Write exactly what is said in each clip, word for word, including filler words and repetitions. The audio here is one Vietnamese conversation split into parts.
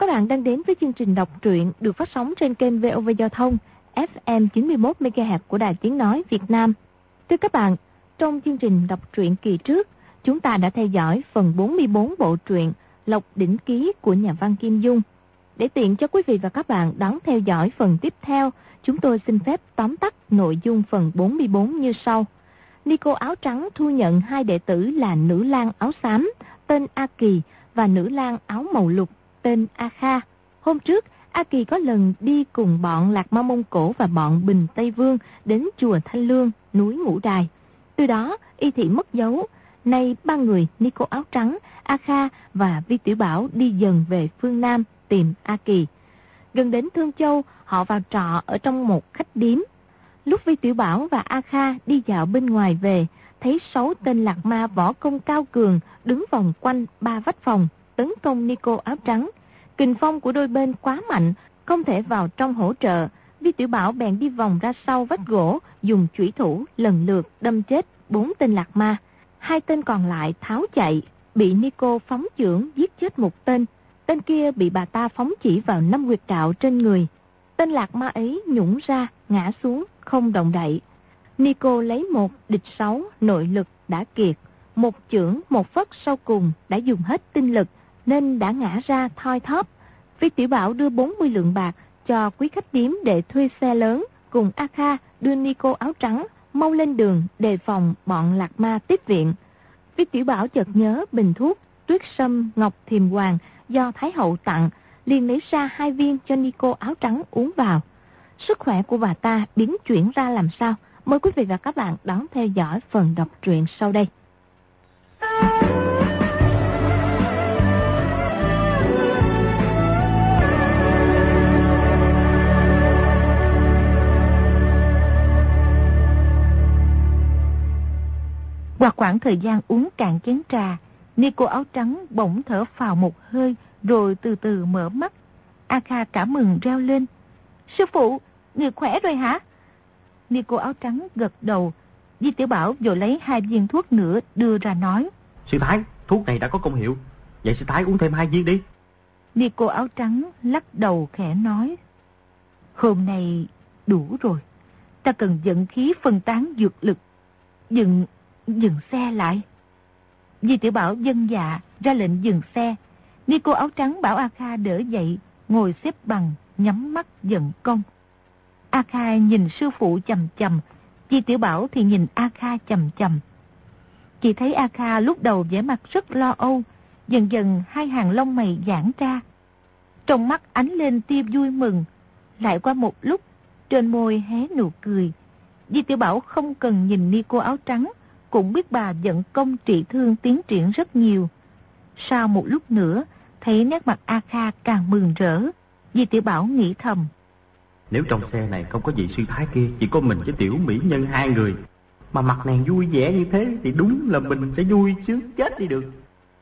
các bạn đang đến với chương trình đọc truyện được phát sóng trên kênh vê o vê Giao thông ép em chín mươi mốt mê ga héc của Đài Tiếng Nói Việt Nam. Thưa các bạn, trong chương trình đọc truyện kỳ trước, chúng ta đã theo dõi phần bốn mươi bốn bộ truyện Lộc Đỉnh Ký của nhà văn Kim Dung. Để tiện cho quý vị và các bạn đón theo dõi phần tiếp theo, chúng tôi xin phép tóm tắt nội dung phần bốn mươi bốn như sau. Nico áo trắng thu nhận hai đệ tử là nữ lang áo xám tên A Kỳ và nữ lang áo màu lục tên A Kha. Hôm trước, A Kỳ có lần đi cùng bọn Lạc Ma Mông Cổ và bọn Bình Tây Vương đến chùa Thanh Lương, núi Ngũ Đài. Từ đó, y thị mất dấu. Nay ba người Nico áo trắng, A Kha và Vi Tiểu Bảo đi dần về phương Nam tìm A Kỳ. Gần đến Thương Châu, họ vào trọ ở trong một khách điếm. Lúc Vi Tiểu Bảo và A Kha đi dạo bên ngoài về, thấy sáu tên lạc ma võ công cao cường đứng vòng quanh ba vách phòng, tấn công Nico áo trắng. Kình phong của đôi bên quá mạnh, không thể vào trong hỗ trợ. Vi Tiểu Bảo bèn đi vòng ra sau vách gỗ, dùng chủy thủ lần lượt đâm chết bốn tên lạc ma. Hai tên còn lại tháo chạy, bị Nico phóng chưởng giết chết một tên. Tên kia bị bà ta phóng chỉ vào năm huyệt đạo trên người. Tên lạc ma ấy nhũng ra, ngã xuống, không động đậy. Nico lấy một địch sáu, nội lực đã kiệt. Một chưởng, một phất sau cùng đã dùng hết tinh lực, nên đã ngã ra thoi thóp. Vi Tiểu Bảo đưa bốn mươi lượng bạc cho quý khách điếm để thuê xe lớn, cùng A Kha đưa Nico áo trắng mau lên đường đề phòng bọn lạc ma tiếp viện. Vi Tiểu Bảo chợt nhớ bình thuốc Tuyết Sâm Ngọc Thiềm Hoàng do Thái Hậu tặng, liền lấy ra hai viên cho Nico áo trắng uống vào. Sức khỏe của bà ta biến chuyển ra làm sao? Mời quý vị và các bạn đón theo dõi phần đọc truyện sau đây. Qua khoảng thời gian uống cạn chén trà, Nico áo trắng bỗng thở phào một hơi rồi từ từ mở mắt. A Kha cảm mừng reo lên. Sư phụ, người khỏe rồi hả? Nico áo trắng gật đầu. Vi Tiểu Bảo vội lấy hai viên thuốc nữa đưa ra nói. Sư Thái, thuốc này đã có công hiệu. Vậy sư Thái uống thêm hai viên đi. Nico áo trắng lắc đầu khẽ nói. Hôm nay đủ rồi. Ta cần vận khí phân tán dược lực. Dừng, dừng xe lại. Vi Tiểu Bảo vâng dạ ra lệnh dừng xe. Nico áo trắng bảo A Kha đỡ dậy, ngồi xếp bằng, nhắm mắt vận công. A Kha nhìn sư phụ chầm chầm, Vi Tiểu Bảo thì nhìn A Kha chầm chầm. Chỉ thấy A Kha lúc đầu vẻ mặt rất lo âu, dần dần hai hàng lông mày giãn ra. Trong mắt ánh lên tia vui mừng, lại qua một lúc, trên môi hé nụ cười. Vi Tiểu Bảo không cần nhìn Nico áo trắng, cũng biết bà vận công trị thương tiến triển rất nhiều. Sau một lúc nữa, thấy nét mặt A Kha càng mừng rỡ, Vi Tiểu Bảo nghĩ thầm. Nếu trong xe này không có vị sư thái kia, chỉ có mình với tiểu mỹ nhân hai người, mà mặt nàng vui vẻ như thế, thì đúng là mình sẽ vui sướng chết đi được.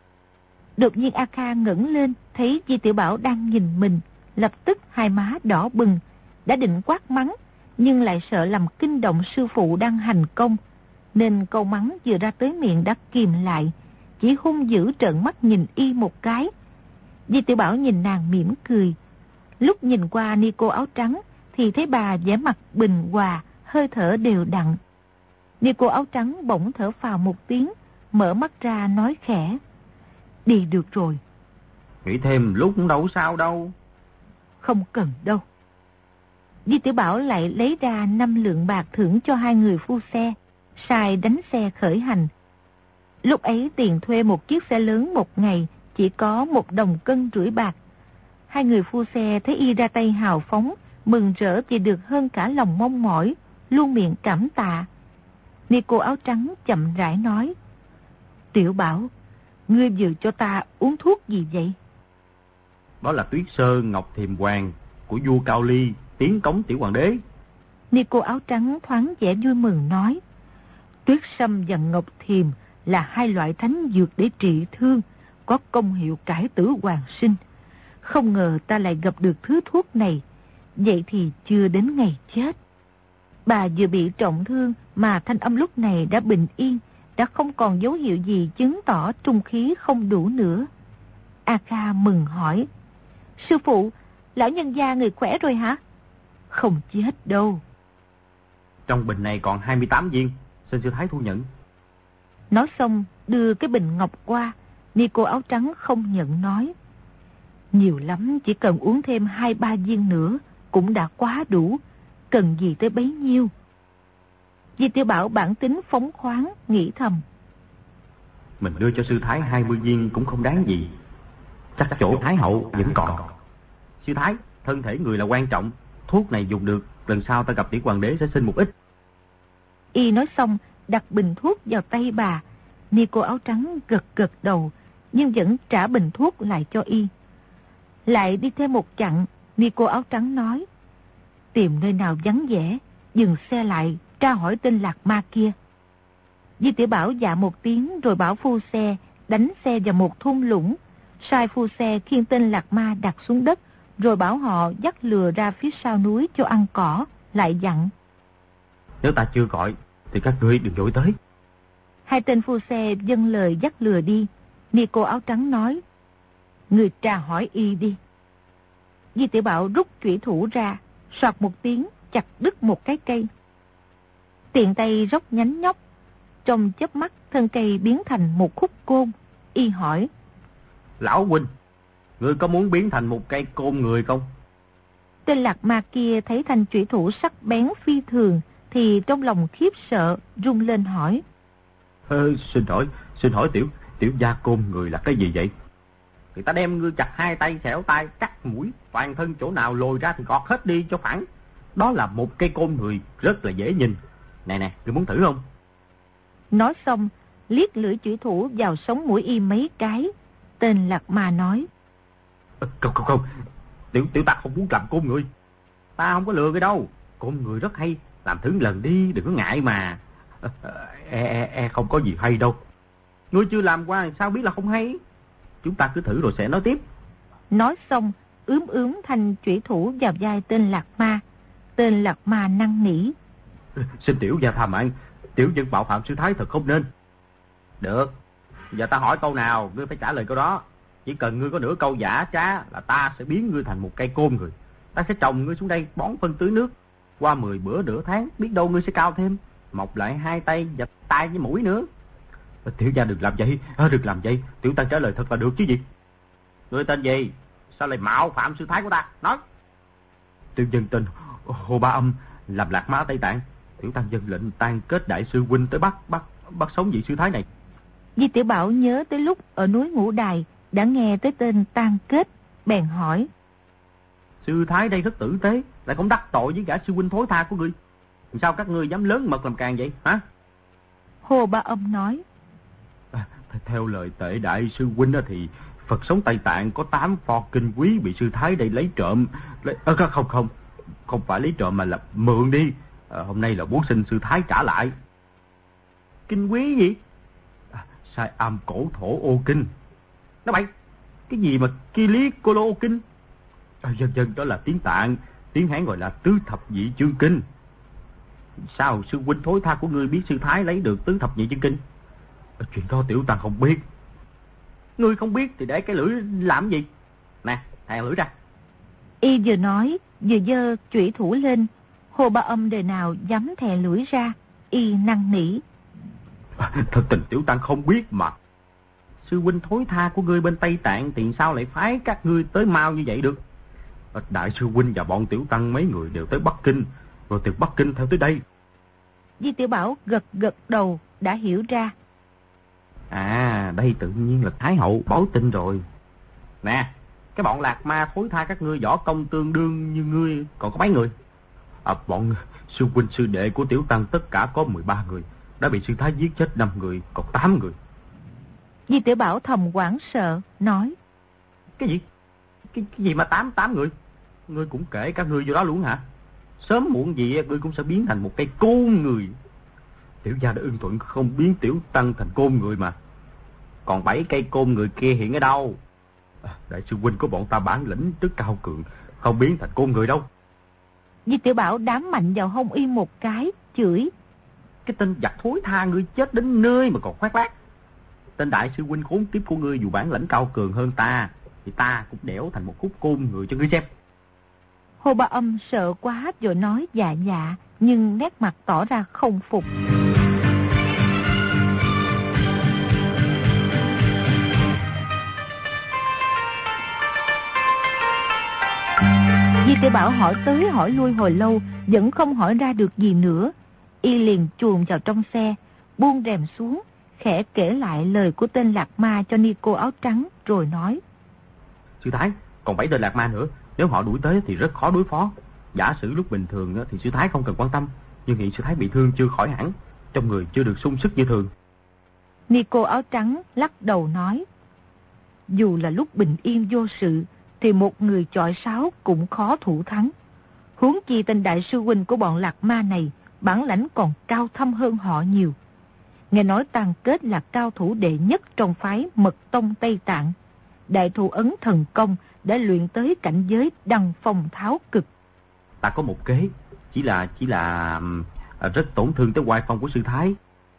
Đột nhiên A Kha ngẩng lên, thấy Vi Tiểu Bảo đang nhìn mình, lập tức hai má đỏ bừng, đã định quát mắng, nhưng lại sợ làm kinh động sư phụ đang hành công, nên câu mắng vừa ra tới miệng đã kìm lại, chỉ hung dữ trợn mắt nhìn y một cái. Vi Tiểu Bảo nhìn nàng mỉm cười. Lúc nhìn qua Nico áo trắng thì thấy bà vẻ mặt bình hòa, hơi thở đều đặn. Nico áo trắng bỗng thở phào một tiếng, mở mắt ra nói khẽ. Đi được rồi. Nghĩ thêm lúc cũng đâu sao đâu. Không cần đâu. Vi Tiểu Bảo lại lấy ra năm lượng bạc thưởng cho hai người phu xe, sai đánh xe khởi hành. Lúc ấy tiền thuê một chiếc xe lớn một ngày chỉ có một đồng cân rưỡi bạc. Hai người phu xe thấy y ra tay hào phóng, mừng rỡ thì được hơn cả lòng mong mỏi, luôn miệng cảm tạ. Nico áo trắng chậm rãi nói. Tiểu Bảo, ngươi vừa cho ta uống thuốc gì vậy? Đó là Tuyết Sơn Ngọc Thiềm Hoàng của vua Cao Ly, tiến cống tiểu hoàng đế. Nico áo trắng thoáng vẻ vui mừng nói. Tuyết Sâm và Ngọc Thiềm là hai loại thánh dược để trị thương, có công hiệu cải tử hoàn sinh. Không ngờ ta lại gặp được thứ thuốc này, vậy thì chưa đến ngày chết. Bà vừa bị trọng thương mà thanh âm lúc này đã bình yên, đã không còn dấu hiệu gì chứng tỏ trung khí không đủ nữa. A Kha mừng hỏi. Sư phụ, lão nhân gia người khỏe rồi hả? Không chết đâu. Trong bình này còn hai mươi tám viên, xin sư thái thu nhận. Nói xong đưa cái bình ngọc qua. Ni cô áo trắng không nhận nói: Nhiều lắm chỉ cần uống thêm hai ba viên nữa cũng đã quá đủ, cần gì tới bấy nhiêu. Di Tiểu Bảo bản tính phóng khoáng, nghĩ thầm: Mình đưa cho sư thái hai mươi viên cũng không đáng gì, chắc chỗ thái hậu vẫn còn. Sư thái, thân thể người là quan trọng, thuốc này dùng được, lần sau ta gặp tiểu hoàng đế sẽ xin một ít. Y nói xong đặt bình thuốc vào tay bà. Ni cô áo trắng gật gật đầu, nhưng vẫn trả bình thuốc lại cho Y. Lại đi thêm một chặng, Ni cô áo trắng nói: Tìm nơi nào vắng vẻ, dừng xe lại, tra hỏi tên Lạc Ma kia. Di Tiểu Bảo dạ một tiếng rồi bảo phu xe đánh xe vào một thung lũng, sai phu xe khiêng tên Lạc Ma đặt xuống đất, rồi bảo họ dắt lừa ra phía sau núi cho ăn cỏ, lại dặn: Nếu ta chưa gọi thì các ngươi đừng vội tới. Hai tên phu xe dâng lời dắt lừa đi. Ni cô áo trắng nói: Người tra hỏi Y đi. Di Tiểu Bảo rút chủy thủ ra, soạt một tiếng chặt đứt một cái cây. Tiện tay róc nhánh nhóc, trong chớp mắt thân cây biến thành một khúc côn. Y hỏi: Lão huynh, ngươi có muốn biến thành một cây côn người không? Tên Lạc Ma kia thấy thanh chủy thủ sắc bén phi thường thì trong lòng khiếp sợ, rung lên hỏi: Ờ, xin hỏi, xin hỏi tiểu tiểu gia côn người là cái gì vậy? Người ta đem ngươi chặt hai tay xẻo tay, cắt mũi, toàn thân chỗ nào lồi ra thì gọt hết đi cho phẳng. Đó là một cây côn người, rất là dễ nhìn. Này nè, ngươi muốn thử không? Nói xong, liếc lưỡi chủy thủ vào sống mũi Y mấy cái. Tên Lạc Ma nói: ờ, Không không không, tiểu tiểu ta không muốn làm côn người. Ta không có lừa ngươi đâu, côn người rất hay, làm thử lần đi, đừng có ngại mà. Ờ, e, e, e không có gì hay đâu. Ngươi chưa làm qua sao biết là không hay? Chúng ta cứ thử rồi sẽ nói tiếp. Nói xong, ướm ướm thanh chủy thủ vào vai tên Lạc Ma. Tên Lạc Ma năn nỉ: Xin tiểu gia tha mạng, tiểu nhân bạo phạm sư thái thật không nên. Được, giờ ta hỏi câu nào, ngươi phải trả lời câu đó. Chỉ cần ngươi có nửa câu giả trá là ta sẽ biến ngươi thành một cây côn người. Ta sẽ trồng ngươi xuống đây bón phân tưới nước. Qua mười bữa nửa tháng, biết đâu ngươi sẽ cao thêm, mọc lại hai tay và tay với mũi nữa. Tiểu gia đừng làm vậy, đừng làm vậy, tiểu tăng trả lời thật là được chứ gì. Ngươi tên gì? Sao lại mạo phạm sư thái của ta? Nói. Tiểu nhân tên Hồ Ba Âm, làm Lạc Ma Tây Tạng. Tiểu tăng dân lệnh tan kết đại sư huynh tới bắt bắt bắt sống vị sư thái này. Di Tiểu Bảo nhớ tới lúc ở núi Ngũ Đài đã nghe tới tên tan kết, bèn hỏi: Sư thái đây rất tử tế, lại không đắc tội với gã sư huynh thối tha của ngươi. Sao các ngươi dám lớn mật làm càng vậy hả? Hồ Ba Âm nói: À, theo lời tệ đại sư huynh thì Phật sống Tây Tạng có tám pho kinh quý bị sư thái đây lấy trộm. Lấy... À, không không, không phải lấy trộm mà là mượn đi. À, hôm nay là muốn xin sư thái trả lại. Kinh quý gì? À, sai am cổ thổ ô kinh. Nó bậy, cái gì mà ki lý cô lô ô kinh? À, dân dân đó là tiếng Tạng, tiếng Hán gọi là tứ thập nhị chương kinh. Sao sư huynh thối tha của ngươi biết sư thái lấy được tứ thập nhị chương kinh? À, chuyện đó tiểu tăng không biết. Ngươi không biết thì để cái lưỡi làm gì? Nè, thè lưỡi ra. Y vừa nói vừa giơ chủy thủ lên. Hồ Ba Âm đời nào dám thè lưỡi ra. Y năn nỉ: À, thật tình tiểu tăng không biết mà. Sư huynh thối tha của ngươi bên Tây Tạng thì sao lại phái các ngươi tới mau như vậy được? À, đại sư huynh và bọn tiểu tăng mấy người đều tới Bắc Kinh, rồi từ Bắc Kinh theo tới đây. Di Tiểu Bảo gật gật đầu đã hiểu ra. À, đây tự nhiên là Thái hậu báo tin rồi. Nè, cái bọn Lạc Ma thối tha các ngươi võ công tương đương như ngươi còn có mấy người? À, bọn sư huynh sư đệ của tiểu tăng tất cả có mười ba người, đã bị sư thái giết chết năm người, còn tám người. Di Tiểu Bảo thầm hoảng sợ nói: Cái gì? Cái, cái gì mà tám tám người? Ngươi cũng kể các ngươi vô đó luôn hả? Sớm muộn gì ngươi cũng sẽ biến thành một cây côn người. Tiểu gia đã ưng thuận không biến tiểu tăng thành côn người mà. Còn bảy cây côn người kia hiện ở đâu? À, đại sư huynh của bọn ta bản lĩnh rất cao cường, không biến thành côn người đâu. Di Tiểu Bảo đám mạnh vào hông Y một cái, chửi: Cái tên giặc thối tha, ngươi chết đến nơi mà còn khoác lác. Tên đại sư huynh khốn kiếp của ngươi dù bản lĩnh cao cường hơn ta, thì ta cũng đẽo thành một khúc côn người cho ngươi xem. Hồ Ba Âm sợ quá rồi nói dạ dạ, nhưng nét mặt tỏ ra không phục. Di Tiểu Bảo hỏi tới hỏi lui hồi lâu, vẫn không hỏi ra được gì nữa. Y liền chuồn vào trong xe, buông rèm xuống, khẽ kể lại lời của tên Lạc Ma cho Ni Cô áo trắng, rồi nói: Sư Thái, còn bảy tên Lạc Ma nữa, nếu họ đuổi tới thì rất khó đối phó. Giả sử lúc bình thường thì sư Thái không cần quan tâm, nhưng hiện sư Thái bị thương chưa khỏi hẳn, trong người chưa được sung sức như thường. Ni Cô áo trắng lắc đầu nói: Dù là lúc bình yên vô sự, thì một người chọi sáo cũng khó thủ thắng. Huống chi tên đại sư huynh của bọn Lạc Ma này, bản lãnh còn cao thâm hơn họ nhiều. Nghe nói Tàn Kết là cao thủ đệ nhất trong phái Mật Tông Tây Tạng. Đại thủ ấn thần công đã luyện tới cảnh giới đăng phong tháo cực. Ta có một kế, chỉ là chỉ là rất tổn thương tới oai phong của sư Thái.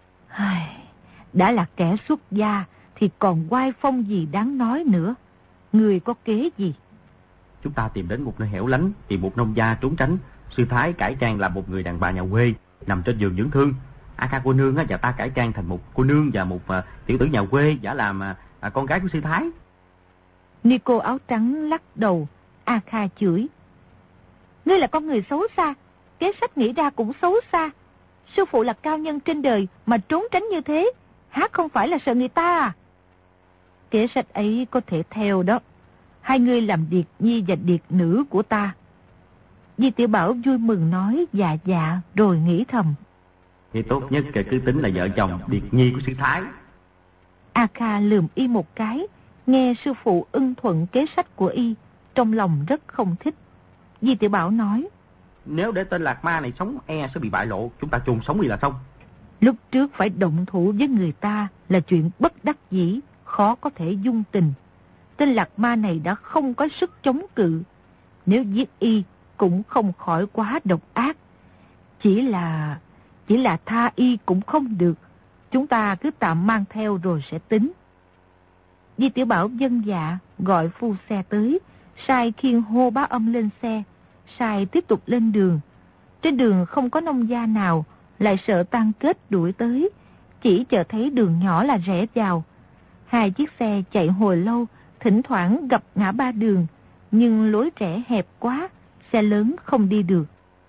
Đã là kẻ xuất gia thì còn oai phong gì đáng nói nữa. Người có kế gì? Chúng ta tìm đến một nơi hẻo lánh, tìm một nông gia trốn tránh. Sư Thái cải trang làm một người đàn bà nhà quê, nằm trên giường dưỡng thương. A Kha cô nương và ta cải trang thành một cô nương và một uh, tiểu tử nhà quê, giả làm uh, con gái của sư Thái. Ni Cô áo trắng lắc đầu. A Kha chửi: Ngươi là con người xấu xa, kế sách nghĩ ra cũng xấu xa. Sư phụ là cao nhân trên đời mà trốn tránh như thế, há không phải là sợ người ta à? Kế sách ấy có thể theo đó. Hai người làm điệt nhi và điệt nữ của ta. Di Tiểu Bảo vui mừng nói dạ dạ, rồi nghĩ thầm: Thì tốt nhất kể cứ tính là vợ chồng điệt nhi của sư Thái. A Kha lườm y một cái, nghe sư phụ ưng thuận kế sách của y, trong lòng rất không thích. Di Tiểu Bảo nói: Nếu để tên Lạc Ma này sống e sẽ bị bại lộ, chúng ta chôn sống đi là xong. Lúc trước phải động thủ với người ta là chuyện bất đắc dĩ, khó có thể dung tình. Tên Lạc Ma này đã không có sức chống cự, nếu giết y cũng không khỏi quá độc ác. Chỉ là... chỉ là tha y cũng không được. Chúng ta cứ tạm mang theo rồi sẽ tính. Di Tiểu Bảo vâng dạ, gọi phu xe tới, sai khiêng Hồ Bá Âm lên xe, sai tiếp tục lên đường. Trên đường không có nông gia nào, lại sợ Tàn Kết đuổi tới, chỉ chờ thấy đường nhỏ là rẽ vào. Hai chiếc xe chạy hồi lâu, thỉnh thoảng gặp ngã ba đường, nhưng lối rẽ hẹp quá, xe lớn không đi được.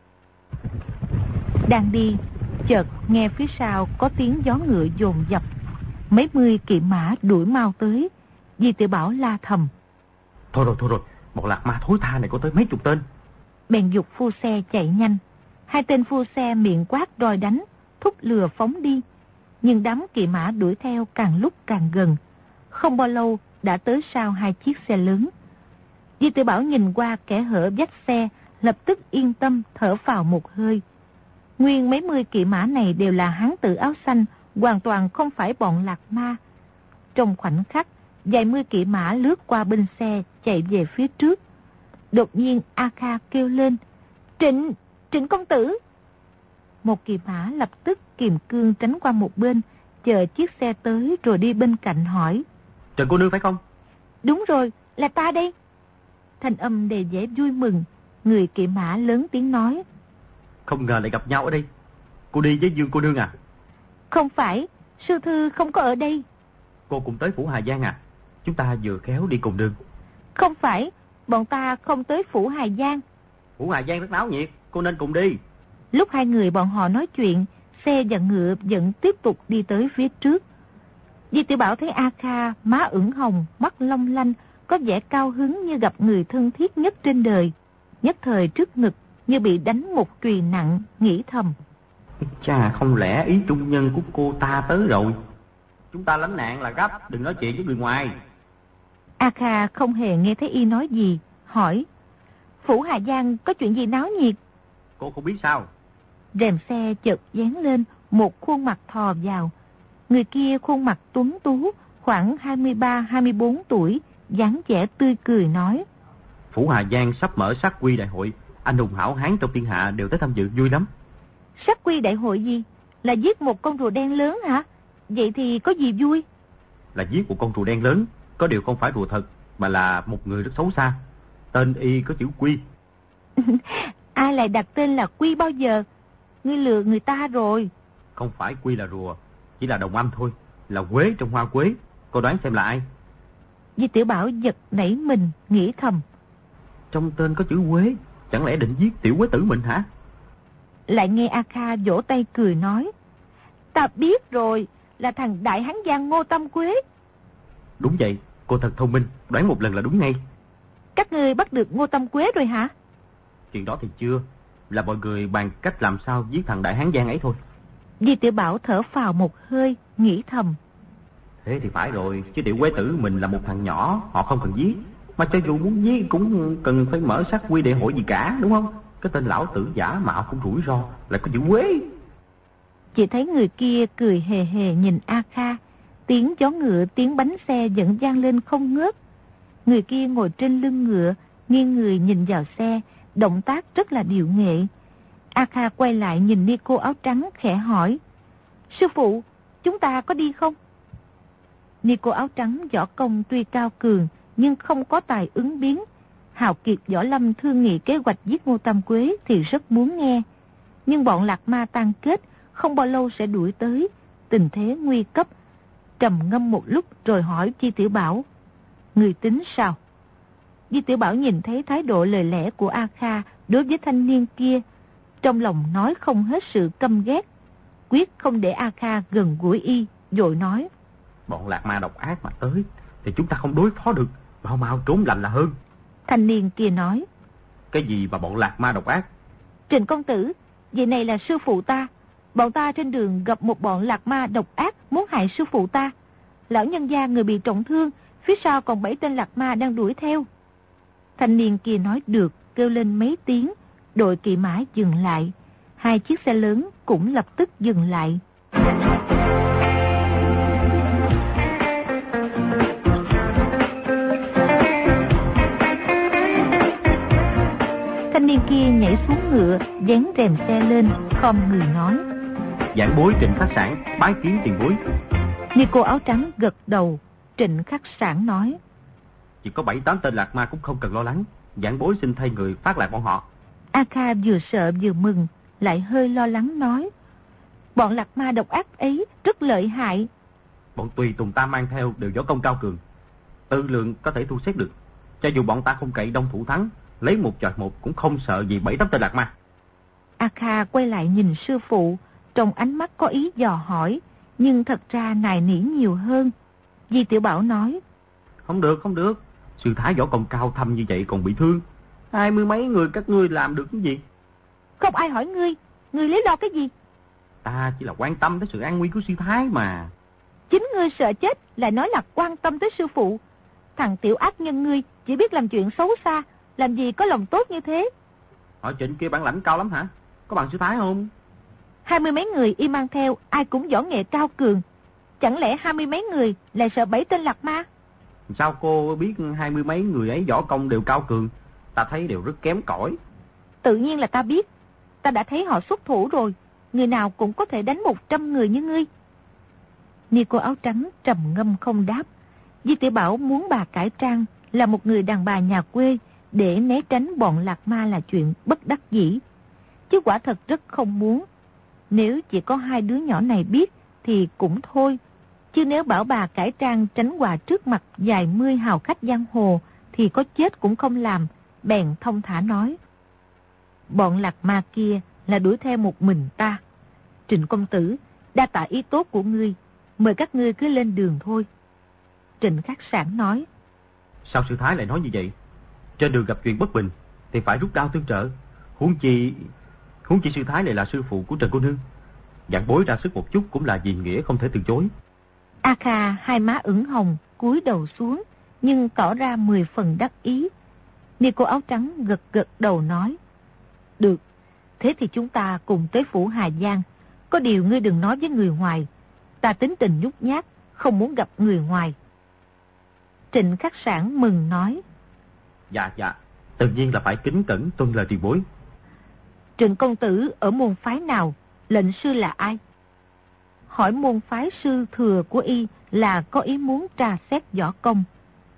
Đang đi, chợt nghe phía sau có tiếng gió ngựa dồn dập, mấy mươi kỵ mã đuổi mau tới. Di Tiểu Bảo la thầm: Thôi rồi, thôi rồi, bọn Lạc Ma thối tha này có tới mấy chục tên. Bèn giục phu xe chạy nhanh. Hai tên phu xe miệng quát đòi đánh, thúc lừa phóng đi. Nhưng đám kỵ mã đuổi theo càng lúc càng gần. Không bao lâu đã tới sau hai chiếc xe lớn. Di Tiểu Bảo nhìn qua kẻ hở vách xe, lập tức yên tâm thở phào một hơi. Nguyên mấy mươi kỵ mã này đều là hán tử áo xanh, hoàn toàn không phải bọn Lạc Ma. Trong khoảnh khắc, vài mươi kỵ mã lướt qua bên xe, chạy về phía trước. Đột nhiên A Kha kêu lên: Trịnh, Trịnh công tử! Một kỵ mã lập tức kiềm cương tránh qua một bên, chờ chiếc xe tới rồi đi bên cạnh hỏi: Trần cô nương phải không? Đúng rồi, là ta đây. Thanh âm đầy vẻ vui mừng. Người kỵ mã lớn tiếng nói: Không ngờ lại gặp nhau ở đây. Cô đi với Dương cô nương à? Không phải, sư thư không có ở đây. Cô cũng tới Phủ Hà Giang à? Chúng ta vừa khéo đi cùng đường. Không phải, bọn ta không tới Phủ Hà Giang. Phủ Hà Giang rất náo nhiệt, cô nên cùng đi. Lúc hai người bọn họ nói chuyện, xe và ngựa vẫn tiếp tục đi tới phía trước. Di Tiểu Bảo thấy A Kha má ửng hồng, mắt long lanh, có vẻ cao hứng như gặp người thân thiết nhất trên đời. Nhất thời trước ngực như bị đánh một chùy nặng, nghĩ thầm: Chà, không lẽ ý trung nhân của cô ta tới rồi? Chúng ta lánh nạn là gấp, đừng nói chuyện với người ngoài. A Kha không hề nghe thấy y nói gì, hỏi: Phủ Hà Giang có chuyện gì náo nhiệt? Cô không biết sao? Rèm xe chợt dán lên, một khuôn mặt thò vào. Người kia khuôn mặt tuấn tú, khoảng hai mươi ba hai mươi bốn tuổi, dáng vẻ tươi cười nói: Phủ Hà Giang sắp mở sát quy đại hội, anh hùng hảo hán trong thiên hạ đều tới tham dự, vui lắm. Sát quy đại hội gì? Là giết một con rùa đen lớn hả? Vậy thì có gì vui? Là giết một con rùa đen lớn, có điều không phải rùa thật, mà là một người rất xấu xa. Tên y có chữ Quy. Ai lại đặt tên là Quy bao giờ? Ngươi lừa người ta rồi. Không phải Quy là rùa, chỉ là đồng âm thôi. Là quế trong hoa quế. Cô đoán xem là ai? Di Tiểu Bảo giật nảy mình, nghĩ thầm. Trong tên có chữ quế, chẳng lẽ định giết tiểu quế tử mình hả? Lại nghe A Kha vỗ tay cười nói. Ta biết rồi, là thằng đại hán giang Ngô Tâm Quế. Đúng vậy, cô thật thông minh, đoán một lần là đúng ngay. Các ngươi bắt được Ngô Tâm Quế rồi hả? Chuyện đó thì chưa, là mọi người bàn cách làm sao giết thằng đại hán giang ấy thôi. Di Tiểu Bảo thở phào một hơi, nghĩ thầm. Thế thì phải rồi, chứ tiểu quế tử mình là một thằng nhỏ, họ không cần giết. Mà cho dù muốn giết cũng cần phải mở sát quy để hội gì cả, đúng không? Cái tên lão tử giả mạo cũng rủi ro, lại có chữ quế. Chỉ thấy người kia cười hề hề nhìn A Kha, tiếng chó ngựa, tiếng bánh xe vẫn vang lên không ngớt. Người kia ngồi trên lưng ngựa, nghiêng người nhìn vào xe, động tác rất là điệu nghệ. A Kha quay lại nhìn ni cô áo trắng khẽ hỏi. Sư phụ, chúng ta có đi không? Ni cô áo trắng võ công tuy cao cường, nhưng không có tài ứng biến. Hào kiệt võ lâm thương nghị kế hoạch giết Ngô Tam Quế thì rất muốn nghe. Nhưng bọn Lạc Ma tan kết, không bao lâu sẽ đuổi tới. Tình thế nguy cấp. Trầm ngâm một lúc rồi hỏi Di Tiểu Bảo. Người tính sao? Di Tiểu Bảo nhìn thấy thái độ lời lẽ của A Kha đối với thanh niên kia, trong lòng nói không hết sự căm ghét. Quyết không để A Kha gần gũi y, vội nói. Bọn Lạc Ma độc ác mà tới thì chúng ta không đối phó được, mau mau trốn lành là hơn. Thanh niên kia nói. Cái gì mà bọn Lạc Ma độc ác? Trịnh công tử, vậy này là sư phụ ta. Bọn ta trên đường gặp một bọn Lạc Ma độc ác muốn hại sư phụ ta. Lão nhân gia người bị trọng thương, phía sau còn bảy tên Lạc Ma đang đuổi theo. Thanh niên kia nói được, kêu lên mấy tiếng, đội kỵ mã dừng lại. Hai chiếc xe lớn cũng lập tức dừng lại. Thanh niên kia nhảy xuống ngựa, dán rèm xe lên, khom người nói. Giảng bối Trịnh Khắc Sản, bái kiến tiền bối. Như cô áo trắng gật đầu. Trịnh Khắc Sản nói. Chỉ có bảy tám tên Lạc Ma cũng không cần lo lắng. Giảng bối xin thay người phát lạc bọn họ. A Kha vừa sợ vừa mừng, lại hơi lo lắng nói. Bọn Lạc Ma độc ác ấy rất lợi hại. Bọn tùy tùng ta mang theo đều võ công cao cường, tư lượng có thể thu xếp được. Cho dù bọn ta không cậy đông thủ thắng, lấy một chọi một cũng không sợ gì bảy tám tên Lạc Ma. A Kha quay lại nhìn sư phụ, trong ánh mắt có ý dò hỏi, nhưng thật ra nài nỉ nhiều hơn. Di Tiểu Bảo nói. Không được, không được. Sư thái võ công cao thâm như vậy còn bị thương. Hai mươi mấy người các ngươi làm được cái gì? Không ai hỏi ngươi, ngươi lý do cái gì? Ta chỉ là quan tâm tới sự an nguy của sư thái mà. Chính ngươi sợ chết lại nói là quan tâm tới sư phụ. Thằng tiểu ác nhân ngươi chỉ biết làm chuyện xấu xa, làm gì có lòng tốt như thế. Họ Trịnh kia bản lãnh cao lắm hả? Có bằng sư thái không? Hai mươi mấy người y mang theo ai cũng võ nghệ cao cường. Chẳng lẽ hai mươi mấy người lại sợ bảy tên Lạc Ma? Sao cô biết hai mươi mấy người ấy võ công đều cao cường? Ta thấy đều rất kém cỏi. Tự nhiên là ta biết. Ta đã thấy họ xuất thủ rồi. Người nào cũng có thể đánh một trăm người như ngươi. Ni cô áo trắng trầm ngâm không đáp. Di Tiểu Bảo muốn bà cải trang là một người đàn bà nhà quê để né tránh bọn Lạc Ma là chuyện bất đắc dĩ. Chứ quả thật rất không muốn. Nếu chỉ có hai đứa nhỏ này biết thì cũng thôi. Chứ nếu bảo bà cải trang tránh quà trước mặt vài mươi hào khách giang hồ thì có chết cũng không làm. Bèn thông thả nói. Bọn Lạc Ma kia là đuổi theo một mình ta. Trịnh công tử, đa tạ ý tốt của ngươi. Mời các ngươi cứ lên đường thôi. Trịnh Khắc Sản nói. Sao sư thái lại nói như vậy? Trên đường gặp chuyện bất bình thì phải rút đao tương trợ. Huống chi Huống chi sư thái này là sư phụ của Trần cô nương. Giảng bối ra sức một chút cũng là vì nghĩa không thể từ chối. A Kha hai má ửng hồng, cúi đầu xuống, nhưng tỏ ra mười phần đắc ý. Ni cô áo trắng gật gật đầu nói. Được, thế thì chúng ta cùng tới phủ Hà Giang. Có điều ngươi đừng nói với người ngoài. Ta tính tình nhút nhát, không muốn gặp người ngoài. Trịnh Khắc Sản mừng nói. Dạ dạ, tự nhiên là phải kính cẩn tuân lời tiền bối. Trịnh công tử ở môn phái nào? Lệnh sư là ai? Hỏi môn phái sư thừa của y là có ý muốn tra xét võ công.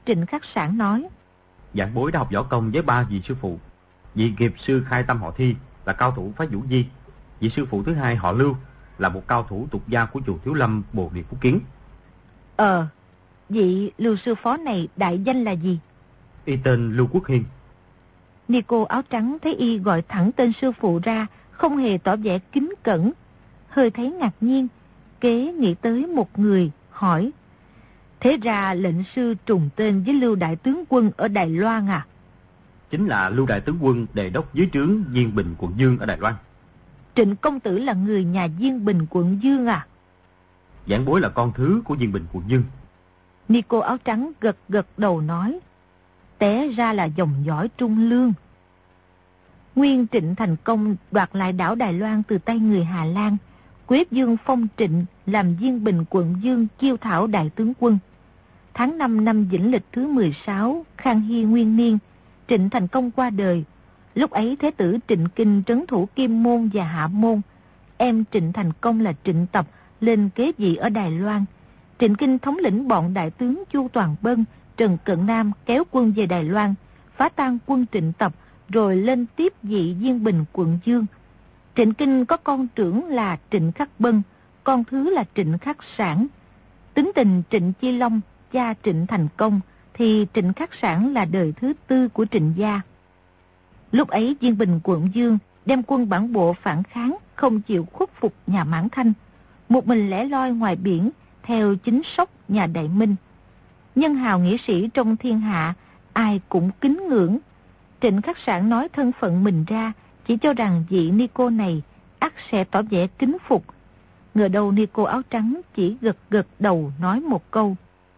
Trịnh Khắc Sảng nói: Vạn bối đã học võ công với ba vị sư phụ. Vị nghiệp sư Khai Tâm họ Thi là cao thủ phái Vũ Di. Vị sư phụ thứ hai họ Lưu là một cao thủ tục gia của chùa Thiếu Lâm Bồ Đề Phúc Kiến. Ờ, vị Lưu sư phó này đại danh là gì? Y tên Lưu Quốc Hiên. Ni cô áo trắng thấy y gọi thẳng tên sư phụ ra, không hề tỏ vẻ kính cẩn, hơi thấy ngạc nhiên, kế nghĩ tới một người, hỏi: Thế ra lệnh sư trùng tên với Lưu đại tướng quân ở Đài Loan à? Chính là Lưu đại tướng quân đề đốc dưới trướng Diên Bình quận Dương ở Đài Loan. Trịnh công tử là người nhà Diên Bình quận Dương à? Vãn bối là con thứ của Diên Bình quận Dương. Ni cô áo trắng gật gật đầu nói: Té ra là dòng dõi Trung Lương. Nguyên Trịnh thành công đoạt lại đảo Đài Loan từ tay người Hà Lan, Quế Dương phong Trịnh làm Diên Bình quận Dương chiêu thảo đại tướng quân. Tháng năm năm Vĩnh Lịch thứ mười sáu, Khang Hy Nguyên Niên, Trịnh thành công qua đời. Lúc ấy Thế tử Trịnh Kinh trấn thủ Kim Môn và Hạ Môn. Em Trịnh thành công là Trịnh Tập lên kế vị ở Đài Loan. Trịnh Kinh thống lĩnh bọn đại tướng Chu Toàn Bân, Trần Cận Nam kéo quân về Đài Loan, phá tan quân Trịnh Tập, rồi lên tiếp vị Diên Bình quận Dương. Trịnh Kinh có con trưởng là Trịnh Khắc Bân, con thứ là Trịnh Khắc Sảng. Tính tình Trịnh Chi Long, cha Trịnh Thành Công, thì Trịnh Khắc Sảng là đời thứ tư của Trịnh gia. Lúc ấy Diên Bình quận Dương đem quân bản bộ phản kháng, không chịu khuất phục nhà Mãn Thanh, một mình lẻ loi ngoài biển theo chính sóc nhà Đại Minh. Nhân hào nghĩa sĩ trong thiên hạ, ai cũng kính ngưỡng. Trịnh Khắc Sảng nói thân phận mình ra, chỉ cho rằng vị ni cô này ắt sẽ tỏ vẻ kính phục. Ngờ đâu ni cô áo trắng chỉ gật gật đầu nói một câu: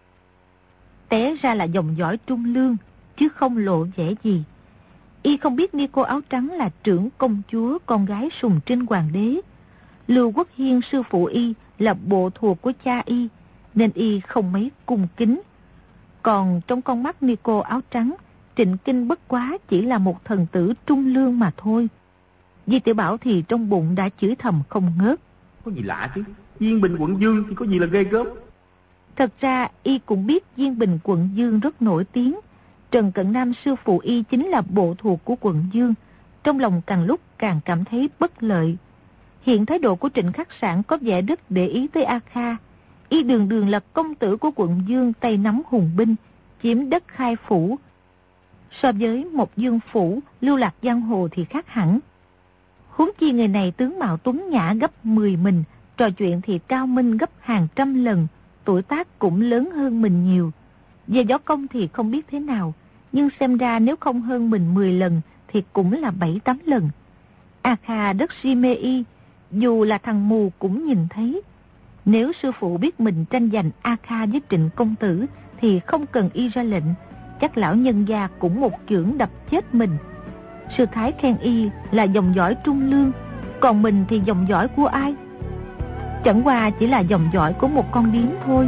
Té ra là dòng dõi Trung Lương, chứ không lộ vẻ gì. Y không biết ni cô áo trắng là trưởng công chúa, con gái sùng trinh hoàng đế. Lưu Quốc Hiên sư phụ y là bộ thuộc của cha y, nên y không mấy cung kính. Còn trong con mắt ni cô áo trắng, Trịnh Kinh bất quá chỉ là một thần tử Trung Lương mà thôi. Di Tiểu Bảo thì trong bụng đã chửi thầm không ngớt. Có gì lạ chứ, Diên Bình quận Dương thì có gì là ghê gớm. Thật ra y cũng biết Diên Bình quận Dương rất nổi tiếng. Trần Cận Nam sư phụ y chính là bộ thuộc của quận Dương. Trong lòng càng lúc càng cảm thấy bất lợi. Hiện thái độ của Trịnh Khắc Sảng có vẻ rất để ý tới A Kha. Y đường đường là công tử của quận Dương, tay nắm hùng binh, chiếm đất khai phủ. So với một dương phủ lưu lạc giang hồ thì khác hẳn. Huống chi người này tướng mạo tuấn nhã gấp mười mình, trò chuyện thì cao minh gấp hàng trăm lần, tuổi tác cũng lớn hơn mình nhiều. Về võ công thì không biết thế nào, nhưng xem ra nếu không hơn mình mười lần thì cũng là bảy tám lần. A Kha rất si mê y, dù là thằng mù cũng nhìn thấy. Nếu sư phụ biết mình tranh giành A Kha với Trịnh công tử thì không cần y ra lệnh, chắc lão nhân gia cũng một chưởng đập chết mình. Sư thái khen y là dòng dõi Trung Lương, còn mình thì dòng dõi của ai? Chẳng qua chỉ là dòng dõi của một con điếm thôi.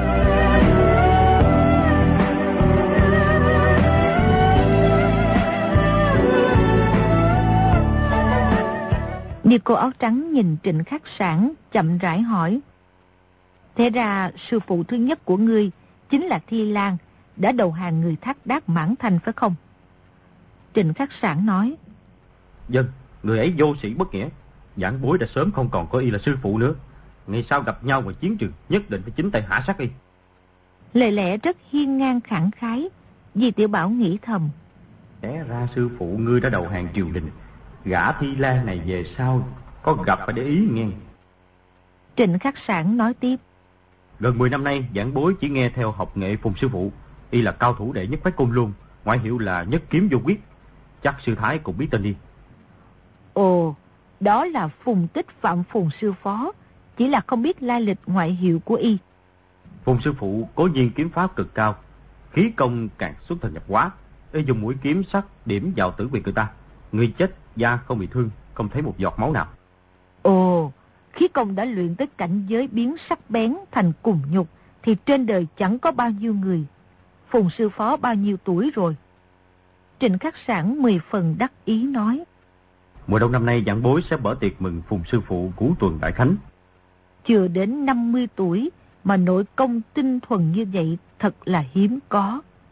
Ni cô áo trắng nhìn Trịnh Khắc Sảng chậm rãi hỏi: Thế ra sư phụ thứ nhất của ngươi chính là Thi Lan, đã đầu hàng người Thác Đác Mãn Thanh phải không? Trịnh Khắc Sảng nói: Vâng, người ấy vô sĩ bất nghĩa. Vãn bối đã sớm không còn có y là sư phụ nữa. Ngày sau gặp nhau ngoài chiến trường, nhất định phải chính tay hạ sát y. Lời lẽ rất hiên ngang khẳng khái. Di Tiểu Bảo nghĩ thầm: Té ra sư phụ ngươi đã đầu hàng triều đình. Gã Thi Lan này về sau có gặp phải để ý nghe. Trịnh Khắc Sảng nói tiếp: Gần mười năm nay, vãn bối chỉ nghe theo học nghệ Phùng sư phụ. Y là cao thủ đệ nhất phái Côn Luân, ngoại hiệu là Nhất Kiếm Vô Quyết. Chắc sư thái cũng biết tên y. Ồ, đó là Phùng Tích Phạm Phùng sư phó, chỉ là không biết lai lịch ngoại hiệu của y. Phùng sư phụ cố nhiên kiếm pháp cực cao, khí công càng xuất thần nhập hóa. Y dùng mũi kiếm sắc điểm vào tử huyệt người ta, người chết da không bị thương, không thấy một giọt máu nào. Ồ, khí công đã luyện tới cảnh giới biến sắc bén thành cùng nhục thì trên đời chẳng có bao nhiêu người. Phùng sư phó bao nhiêu tuổi rồi? Trịnh Khắc Sảng mười phần đắc ý nói: Mùa đông năm nay vãn bối sẽ mở tiệc mừng Phùng sư phụ cửu tuần đại khánh. Chưa đến năm mươi tuổi mà nội công tinh thuần như vậy thật là hiếm có.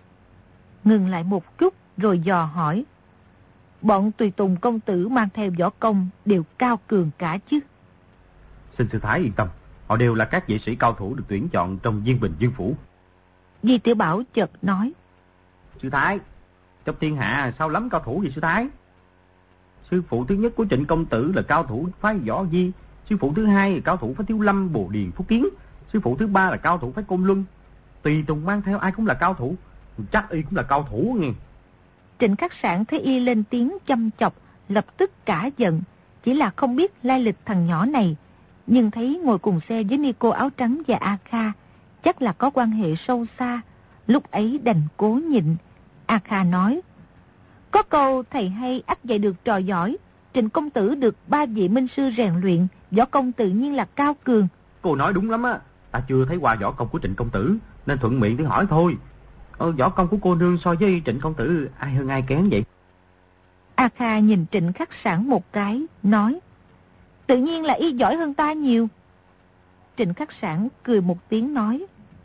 ngừng lại một chút rồi dò hỏi. Bọn tùy tùng công tử mang theo võ công đều cao cường cả chứ? Xin sư thái yên tâm, họ đều là các vệ sĩ cao thủ được tuyển chọn trong Viên Bình Dương Phủ. Di Tiểu Bảo chợt nói. Sư thái, trong thiên hạ sao lắm cao thủ vậy sư thái? Sư phụ thứ nhất của Trịnh công tử là cao thủ phái Võ Di, sư phụ thứ hai là cao thủ phái Thiếu Lâm, Bồ Điền, Phúc Kiến, sư phụ thứ ba là cao thủ phái Côn Luân. Tùy tùng mang theo ai cũng là cao thủ, chắc y cũng là cao thủ nghe. Trịnh Khắc Sảng thấy y lên tiếng chăm chọc, lập tức cả giận, chỉ là không biết lai lịch thằng nhỏ này, nhưng thấy ngồi cùng xe với Ni Cô áo trắng và A Kha, chắc là có quan hệ sâu xa, lúc ấy đành cố nhịn. A Kha nói, có câu thầy hay ắt dạy được trò giỏi, Trịnh công tử được ba vị minh sư rèn luyện, võ công tự nhiên là cao cường. Cô nói đúng lắm á, ta chưa thấy qua võ công của Trịnh công tử, nên thuận miệng để hỏi thôi. Ờ, võ công của cô nương so với Trịnh công tử ai hơn ai kém vậy? A Kha nhìn Trịnh Khắc Sảng một cái, nói, tự nhiên là y giỏi hơn ta nhiều. Trịnh Khắc Sảng cười một tiếng nói,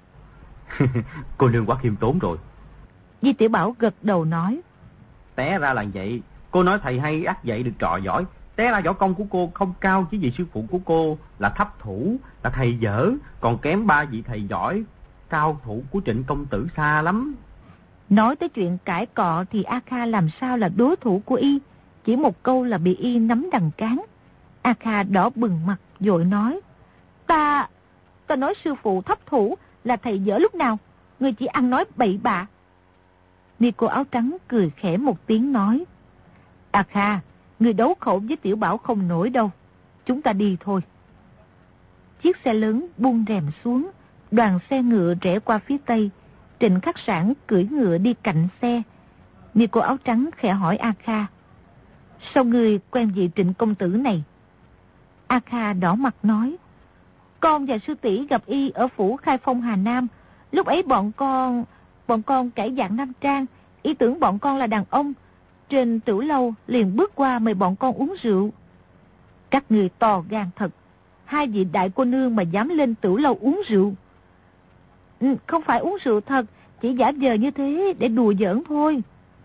cô nương quá khiêm tốn rồi. Di Tiểu Bảo gật đầu nói, té ra là vậy, cô nói thầy hay ắt dạy được trò giỏi, té ra võ công của cô không cao, chỉ vì sư phụ của cô là thấp thủ, là thầy dở, còn kém ba vị thầy giỏi cao thủ của Trịnh công tử xa lắm. Nói tới chuyện cãi cọ thì A Kha làm sao là đối thủ của y, chỉ một câu là bị y nắm đằng cán. A Kha đỏ bừng mặt vội nói, Ta, ta nói sư phụ thấp thủ là thầy dở lúc nào, người chỉ ăn nói bậy bạ. Ni Cô áo trắng cười khẽ một tiếng nói, A Kha, người đấu khẩu với Tiểu Bảo không nổi đâu, chúng ta đi thôi. Chiếc xe lớn buông rèm xuống, đoàn xe ngựa rẽ qua phía tây. Trịnh Khắc Sảng cưỡi ngựa đi cạnh xe. Ni Cô áo trắng khẽ hỏi A Kha, sao người quen vị Trịnh công tử này? A Kha đỏ mặt nói, con và sư tỷ gặp y ở phủ Khai Phong Hà Nam. Lúc ấy bọn con Bọn con cải dạng nam trang, ý tưởng bọn con là đàn ông. Trên tửu lâu liền bước qua mời bọn con uống rượu. Các người to gan thật, hai vị đại cô nương mà dám lên tửu lâu uống rượu. Ừ, không phải uống rượu thật, chỉ giả vờ như thế để đùa giỡn thôi.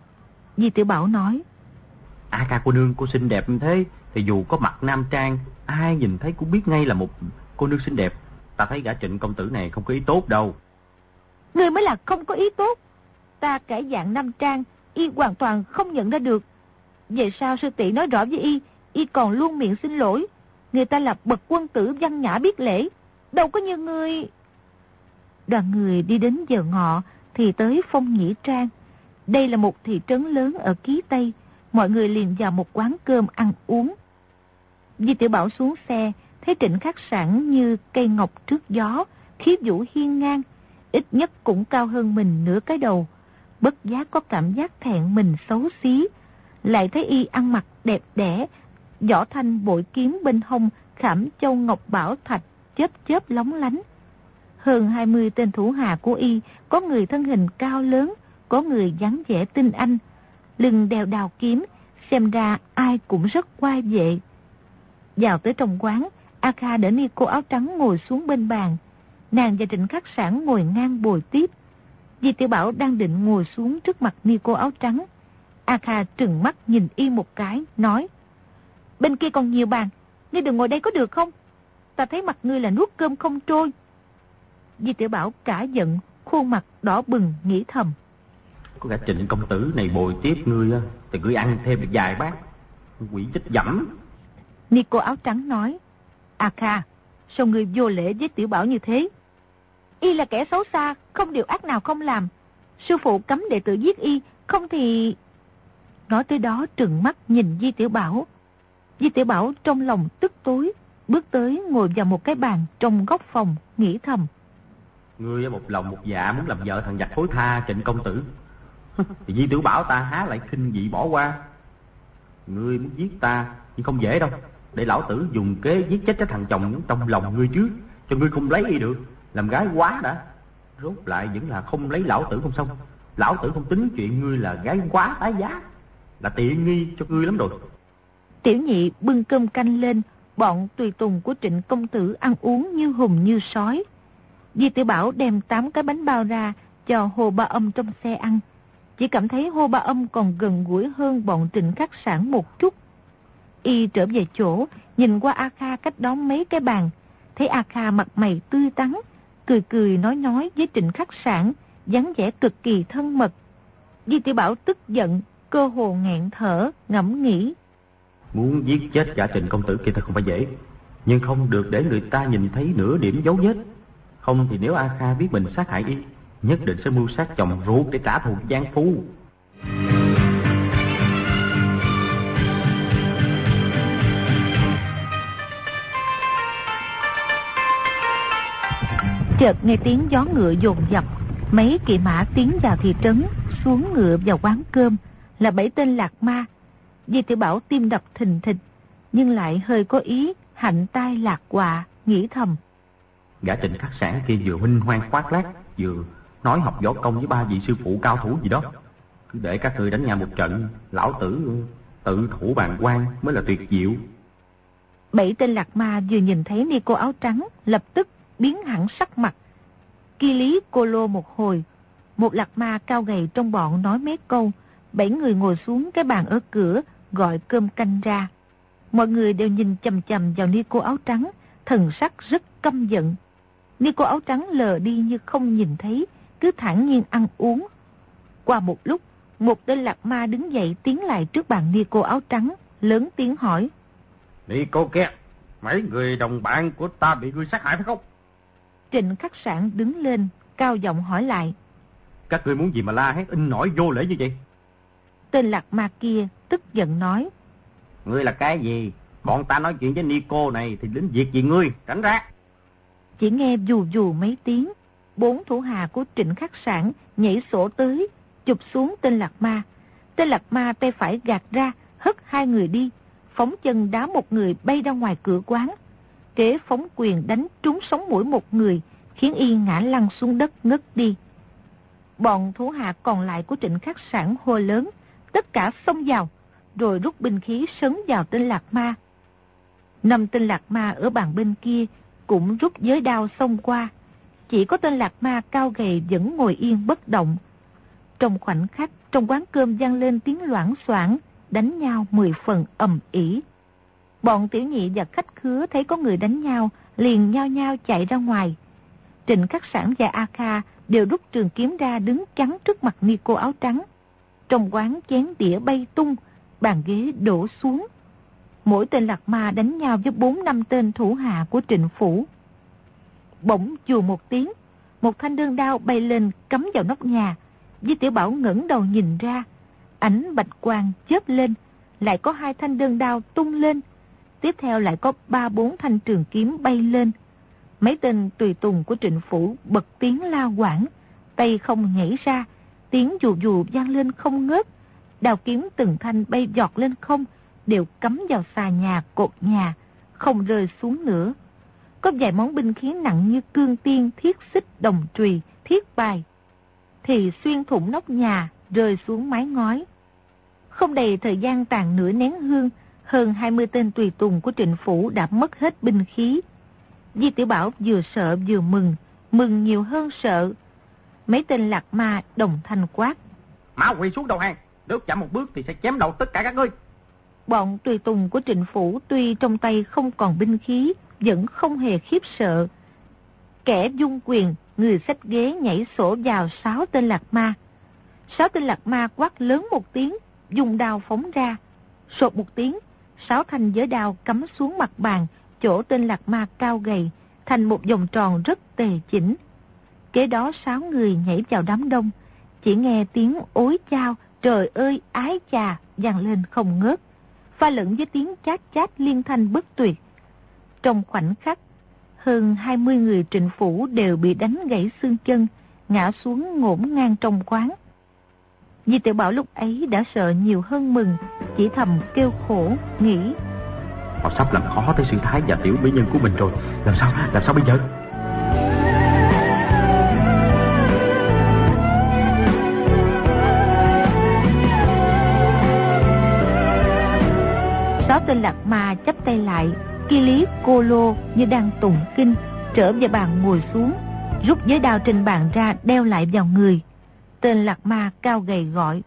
Di Tiểu Bảo nói, A Kha cô nương cô xinh đẹp như thế, thì dù có mặc nam trang, ai nhìn thấy cũng biết ngay là một cô nương xinh đẹp. Ta thấy gã Trịnh công tử này không có ý tốt đâu. Ngươi mới là không có ý tốt. Ta cải dạng nam trang, y hoàn toàn không nhận ra được. Về sau sư tỷ nói rõ với y, y còn luôn miệng xin lỗi. Người ta là bậc quân tử văn nhã biết lễ, đâu có như ngươi. Đoàn người đi đến giờ ngọ thì tới Phong Nhĩ Trang. Đây là một thị trấn lớn ở Ký Tây. Mọi người liền vào một quán cơm ăn uống. Di Tiểu Bảo xuống xe, thấy Trịnh Khắc Sảng như cây ngọc trước gió, khí vũ hiên ngang, ít nhất cũng cao hơn mình nửa cái đầu. Bất giác có cảm giác thẹn mình xấu xí. Lại thấy y ăn mặc đẹp đẽ, võ thanh bội kiếm bên hông khảm châu ngọc bảo thạch chớp chớp lóng lánh. Hơn hai mươi tên thủ hạ của y, có người thân hình cao lớn, có người dáng vẻ tinh anh, lưng đeo đào kiếm, xem ra ai cũng rất oai vệ. Vào tới trong quán, A Kha đỡ Ni Cô áo trắng ngồi xuống bên bàn. Nàng và Trịnh Khắc Sảng ngồi ngang bồi tiếp. Di Tiểu Bảo đang định ngồi xuống trước mặt Ni Cô áo trắng. A Kha trừng mắt nhìn y một cái, nói, bên kia còn nhiều bàn, ngươi đừng ngồi đây có được không? Ta thấy mặt ngươi là nuốt cơm không trôi. Di Tiểu Bảo cả giận, khuôn mặt đỏ bừng nghĩ thầm, có gã Trịnh công tử này bồi tiếp ngươi thì ngươi ăn thêm được vài bát, quỷ chết dẫm. Ni Cô áo trắng nói, A Kha, sao ngươi vô lễ với Tiểu Bảo như thế? Y là kẻ xấu xa, không điều ác nào không làm. Sư phụ cấm đệ tử giết y, không thì... Nói tới đó trừng mắt nhìn Di Tiểu Bảo. Di Tiểu Bảo trong lòng tức tối, bước tới ngồi vào một cái bàn trong góc phòng, nghĩ thầm, ngươi một lòng một dạ muốn làm vợ thằng giặc thối tha Trịnh công tử, thì Di Tiểu Bảo ta há lại khinh dị bỏ qua. Ngươi muốn giết ta nhưng không dễ đâu, để lão tử dùng kế giết chết cái thằng chồng trong lòng ngươi trước, cho ngươi không lấy y được, làm gái quá đã. Rốt lại vẫn là không lấy lão tử không xong. Lão tử không tính chuyện ngươi là gái quá tái giá, là tiện nghi cho ngươi lắm rồi. Tiểu nhị bưng cơm canh lên, bọn tùy tùng của Trịnh công tử ăn uống như hùng như sói. Di Tiểu Bảo đem tám cái bánh bao ra cho Hồ Ba Âm trong xe ăn. chỉ cảm thấy Hô Ba Âm còn gần gũi hơn bọn Trịnh Khắc Sản một chút. Y trở về chỗ, nhìn qua A Kha cách đó mấy cái bàn, thấy A Kha mặt mày tươi tắn, cười cười nói nói với Trịnh Khắc Sản, dáng vẻ cực kỳ thân mật. Di Tiểu Bảo tức giận, cơ hồ nghẹn thở, ngẫm nghĩ. Muốn giết chết gã Trịnh công tử kia thật không phải dễ, nhưng không được để người ta nhìn thấy nửa điểm dấu vết. Không thì nếu A Kha biết mình sát hại y, nhất định sẽ mưu sát chồng ruột để trả thù Giang Phu. Chợt nghe tiếng gió ngựa dồn dập, mấy kỵ mã tiến vào thị trấn, xuống ngựa vào quán cơm, là bảy tên lạc ma. Di Tiểu Bảo tim đập thình thịch, nhưng lại hơi có ý hạnh tai lạc họa, nghĩ thầm. Gã Trịnh Khắc Sản kia vừa huynh hoang khoác lác, vừa nói học võ công với ba vị sư phụ cao thủ gì đó. Cứ để các người đánh nhau một trận, lão tử tự thủ bàn quan mới là tuyệt diệu. Bảy tên lạc ma vừa nhìn thấy ni cô áo trắng, lập tức biến hẳn sắc mặt. Ki lý cô lô một hồi, một lạc ma cao gầy trong bọn nói mấy câu, bảy người ngồi xuống cái bàn ở cửa, gọi cơm canh ra. Mọi người đều nhìn chằm chằm vào ni cô áo trắng, thần sắc rất căm giận. Ni cô áo trắng lờ đi như không nhìn thấy, cứ thản nhiên ăn uống. Qua một lúc, một tên lạc ma đứng dậy tiến lại trước bàn ni cô áo trắng, lớn tiếng hỏi. Ni cô kia, mấy người đồng bạn của ta bị ngươi sát hại phải không? Trịnh Khắc Sản đứng lên, cao giọng hỏi lại. Các ngươi muốn gì mà la hét in nổi vô lễ như vậy? Tên lạc ma kia tức giận nói. Ngươi là cái gì? Bọn ta nói chuyện với Nico này thì đến việc gì ngươi? Tránh ra! Chỉ nghe dù dù mấy tiếng, bốn thủ hạ của Trịnh Khắc Sản nhảy sổ tới, chụp xuống tên lạc ma. Tên lạc ma tay phải gạt ra, hất hai người đi, phóng chân đá một người bay ra ngoài cửa quán. Kế phóng quyền đánh trúng sống mũi một người, khiến y ngã lăn xuống đất ngất đi. Bọn thủ hạ còn lại của Trịnh Khắc Sản hô lớn, tất cả xông vào, rồi rút binh khí sấn vào tên lạc ma. Năm tên lạc ma ở bàn bên kia cũng rút giới đao xông qua, chỉ có tên lạc ma cao gầy vẫn ngồi yên bất động. Trong khoảnh khắc, trong quán cơm vang lên tiếng loảng xoảng, đánh nhau mười phần ầm ĩ. Bọn tiểu nhị và khách khứa thấy có người đánh nhau, liền nhao nhao chạy ra ngoài. Trịnh Khắc Sản và A Kha đều rút trường kiếm ra đứng chắn trước mặt ni cô áo trắng. Trong quán chén đĩa bay tung, bàn ghế đổ xuống. Mỗi tên lạc ma đánh nhau với bốn năm tên thủ hạ của Trịnh phủ. Bỗng chù một tiếng, một thanh đơn đao bay lên cắm vào nóc nhà. Di Tiểu Bảo ngẩng đầu nhìn ra, ánh bạch quang chớp lên, lại có hai thanh đơn đao tung lên. Tiếp theo lại có ba bốn thanh trường kiếm bay lên. Mấy tên tùy tùng của Trịnh phủ bật tiếng la quảng, tay không nhảy ra, tiếng dù dù vang lên không ngớt. Đao kiếm từng thanh bay giọt lên không, đều cắm vào xà nhà, cột nhà, không rơi xuống nữa. Có vài món binh khí nặng như cương tiên, thiết xích, đồng trùy, thiết bài, thì xuyên thủng nóc nhà, rơi xuống mái ngói. Không đầy thời gian tàn nửa nén hương, hơn hai mươi tên tùy tùng của Trịnh phủ đã mất hết binh khí. Di Tiểu Bảo vừa sợ vừa mừng, mừng nhiều hơn sợ. Mấy tên lạc ma đồng thanh quát. Mã quỳ xuống đầu hàng, nếu chậm một bước thì sẽ chém đầu tất cả các ngươi. Bọn tùy tùng của Trịnh phủ tuy trong tay không còn binh khí, vẫn không hề khiếp sợ. Kẻ dung quyền, người xách ghế nhảy sổ vào sáu tên lạc ma. Sáu tên lạc ma quát lớn một tiếng, dùng đao phóng ra. Sột một tiếng, sáu thanh giới đao cắm xuống mặt bàn, chỗ tên lạc ma cao gầy, thành một vòng tròn rất tề chỉnh. Kế đó sáu người nhảy vào đám đông, chỉ nghe tiếng ối chao, trời ơi ái chà, vang lên không ngớt, pha lẫn với tiếng chát chát liên thanh bất tuyệt. Trong khoảnh khắc, hơn hai mươi người Trịnh phủ đều bị đánh gãy xương chân, ngã xuống ngổn ngang trong quán. Di Tiểu Bảo lúc ấy đã sợ nhiều hơn mừng, chỉ thầm kêu khổ, nghĩ. Họ sắp làm khó tới sư thái và tiểu mỹ nhân của mình rồi, làm sao, làm sao bây giờ? Sáu tên lạc ma chắp tay lại, Ki lý cô lô như đang tụng kinh, trở về bàn ngồi xuống, rút giới đao trên bàn ra đeo lại vào người. Tên lạc ma cao gầy gọi.